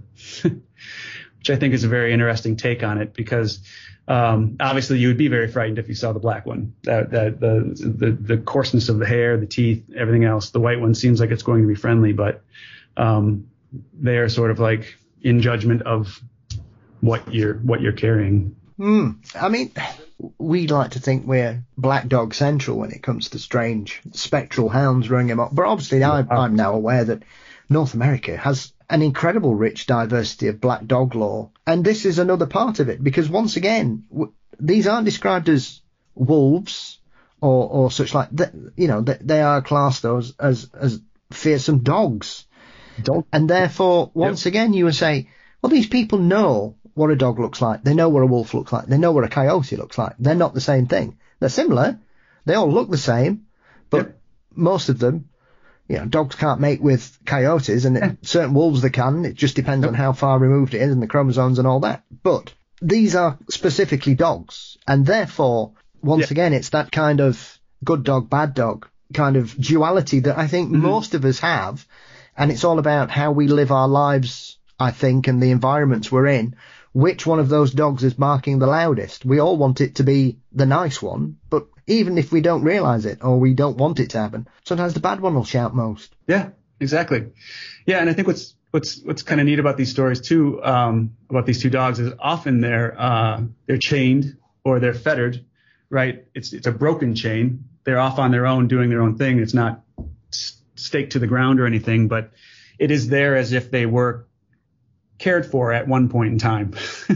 Which I think is a very interesting take on it, because Um, obviously, you would be very frightened if you saw the black one. That, that the, the the coarseness of the hair, the teeth, everything else. The white one seems like it's going to be friendly, but um, they are sort of like in judgment of what you're what you're carrying. Mm. I mean, we like to think we're black dog central when it comes to strange spectral hounds running amok, but obviously I, I'm now aware that North America has an incredible rich diversity of black dog lore. And this is another part of it, because once again, w- these aren't described as wolves or, or such like that. You know, they, they are classed as, as, as fearsome dogs. Dog. And therefore, once yep. again, you would say, well, these people know what a dog looks like. They know what a wolf looks like. They know what a coyote looks like. They're not the same thing. They're similar. They all look the same, but yep. most of them, you know, dogs can't mate with coyotes, and it, certain wolves they can. It just depends yep. on how far removed it is and the chromosomes and all that. But these are specifically dogs, and therefore, once yep. again, it's that kind of good dog, bad dog kind of duality that I think mm-hmm. most of us have, and it's all about how we live our lives, I think, and the environments we're in. Which one of those dogs is barking the loudest? We all want it to be the nice one, but even if we don't realize it or we don't want it to happen, sometimes the bad one will shout most. Yeah, exactly. Yeah, and I think what's what's what's kind of neat about these stories too, um, about these two dogs, is often they're uh, they're chained or they're fettered, right? It's it's a broken chain. They're off on their own doing their own thing. It's not staked to the ground or anything, but it is there as if they were cared for at one point in time.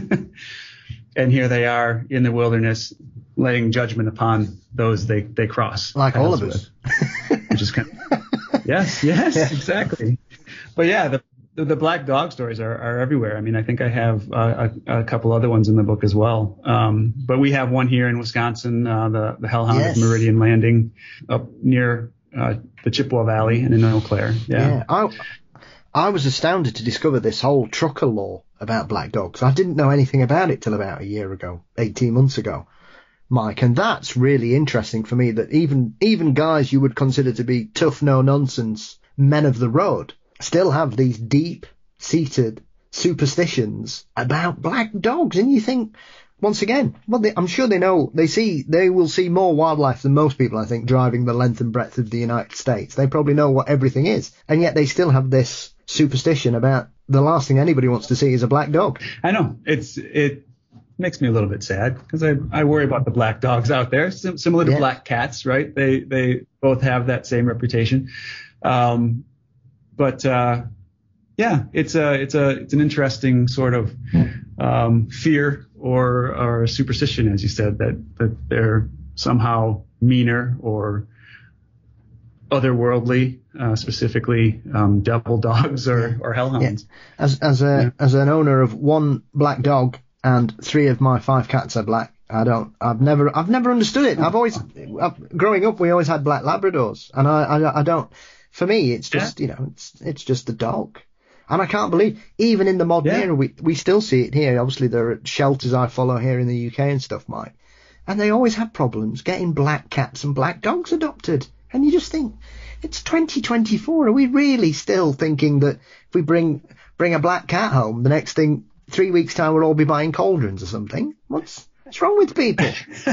And here they are in the wilderness, laying judgment upon those they, they cross. Like all of us. Which is kind of, yes, yes, yeah. exactly. But yeah, the the, the black dog stories are, are everywhere. I mean, I think I have uh, a, a couple other ones in the book as well. Um, but we have one here in Wisconsin, uh, the, the Hellhound Yes. of Meridian Landing up near uh, the Chippewa Valley and in Eau Claire. Yeah. Yeah, I, I was astounded to discover this whole trucker law about black dogs. I didn't know anything about it till about a year ago, eighteen months ago, Mike. And that's really interesting for me, that even even guys you would consider to be tough, no-nonsense men of the road still have these deep-seated superstitions about black dogs. And you think, once again, well, they, I'm sure they know, they see, they will see more wildlife than most people, I think, driving the length and breadth of the United States. They probably know what everything is. And yet they still have this superstition about the last thing anybody wants to see is a black dog. I know. It's it makes me a little bit sad because I, I worry about the black dogs out there, Sim- similar to Yeah. black cats, right? They they both have that same reputation. Um, but uh, yeah, it's a it's a it's an interesting sort of um, fear or or superstition, as you said, that that they're somehow meaner or otherworldly, uh, specifically um, devil dogs or or hellhounds. Yeah. As as a Yeah. as an owner of one black dog and three of my five cats are black, I don't. I've never. I've never understood it. I've always. I've, growing up, we always had black Labradors, and I. I, I don't. For me, it's just Yeah. you know, it's it's just a dog, and I can't believe even in the modern Yeah. era we we still see it here. Obviously, there are shelters I follow here in the U K and stuff, Mike, and they always have problems getting black cats and black dogs adopted, and you just think it's twenty twenty-four. Are we really still thinking that if we bring bring a black cat home, the next thing three weeks time we'll all be buying cauldrons or something? What's what's wrong with people?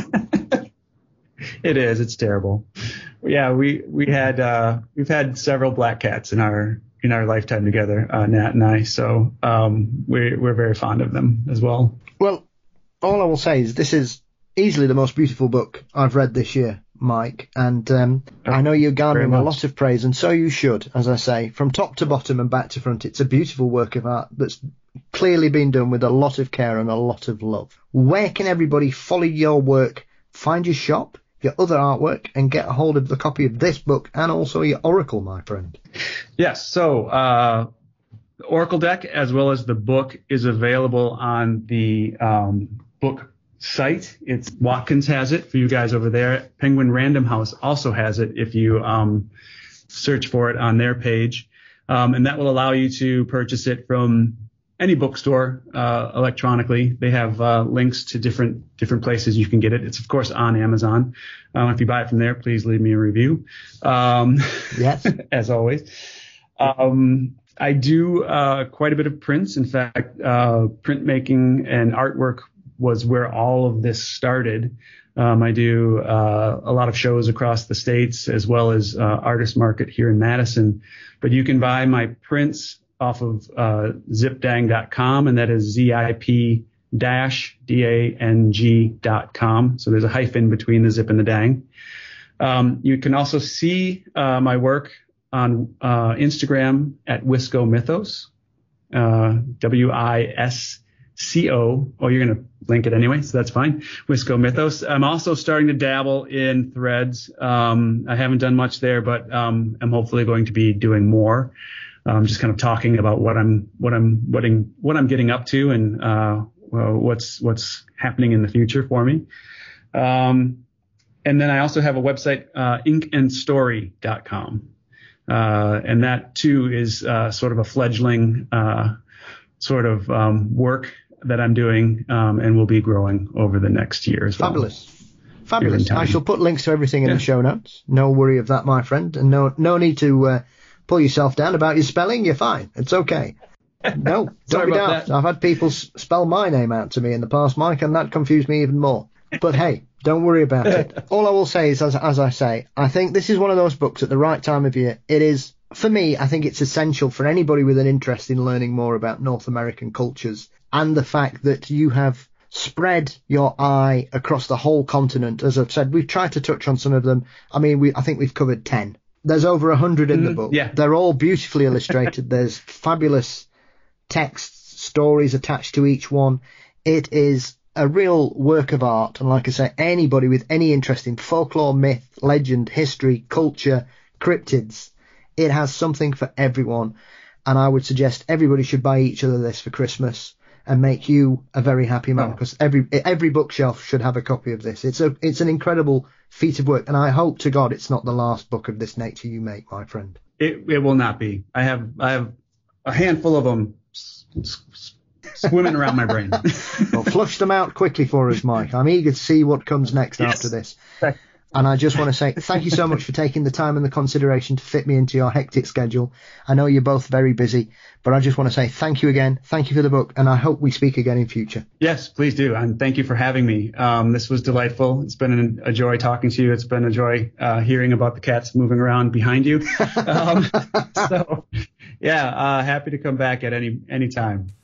It is. It's terrible. Yeah, we we had uh, we've had several black cats in our in our lifetime together, uh, Nat and I. So um, we're we're very fond of them as well. Well, all I will say is this is easily the most beautiful book I've read this year, Mike. And um, I know you're garnering Very a much. lot of praise, and so you should, as I say, from top to bottom and back to front. It's a beautiful work of art that's clearly been done with a lot of care and a lot of love. Where can everybody follow your work, find your shop, your other artwork, and get a hold of the copy of this book and also your Oracle, my friend? Yes. So uh, the Oracle deck, as well as the book, is available on the um, book site. It's Watkins has it for you guys over there. Penguin Random House also has it if you um, search for it on their page, um, and that will allow you to purchase it from any bookstore uh, electronically. They have uh, links to different different places you can get it. It's of course on Amazon. Um, if you buy it from there, please leave me a review. Um, Yes. as always. Um, I do uh, quite a bit of prints. In fact, uh, printmaking and artwork was where all of this started. Um, I do uh, a lot of shows across the states as well as uh, Artist Market here in Madison. But you can buy my prints off of uh, zip dang dot com, and that is Z I P dash D A N G dot com. So there's a hyphen between the zip and the dang. Um, you can also see uh, my work on uh, Instagram at Wisco Mythos, uh, W I S C O. Oh, you're going to link it anyway, so that's fine. Wisco Mythos. I'm also starting to dabble in Threads. Um, I haven't done much there, but um, I'm hopefully going to be doing more. Um, just kind of talking about what I'm, what I'm, what I'm, what I'm getting up to, and uh, well, what's what's happening in the future for me. Um, and then I also have a website, uh, ink and story dot com, uh, and that too is uh, sort of a fledgling uh, sort of um, work that I'm doing, um, and will be growing over the next year as well. Fabulous. Fabulous. Given I time. shall put links to everything in Yeah. the show notes. No worry of that, my friend. And no no need to uh, pull yourself down about your spelling. You're fine. It's okay. No, don't Sorry be about daft. that. I've had people s- spell my name out to me in the past, Mike, and that confused me even more. But hey, don't worry about it. All I will say is, as, as I say, I think this is one of those books at the right time of year. It is, for me, I think it's essential for anybody with an interest in learning more about North American cultures, and the fact that you have spread your eye across the whole continent. As I've said, we've tried to touch on some of them. I mean, we I think we've covered ten. There's over a hundred in the Mhm, book. yeah. They're all beautifully illustrated. There's fabulous texts, stories attached to each one. It is a real work of art. And like I say, anybody with any interest in folklore, myth, legend, history, culture, cryptids, it has something for everyone. and I would suggest everybody should buy each other this for Christmas and make you a very happy man, because every every bookshelf should have a copy of this. It's a it's an incredible feat of work, and I hope to God it's not the last book of this nature you make, my friend. It it will not be. I have I have a handful of them s- s- swimming around my brain. Well, flush them out quickly for us, Mike. I'm eager to see what comes next yes. after this. And I just want to say thank you so much for taking the time and the consideration to fit me into your hectic schedule. I know you're both very busy, but I just want to say thank you again. Thank you for the book, and I hope we speak again in future. Yes, please do. And thank you for having me. Um, this was delightful. It's been a joy talking to you. It's been a joy uh, hearing about the cats moving around behind you. um, so, yeah, uh, happy to come back at any any time.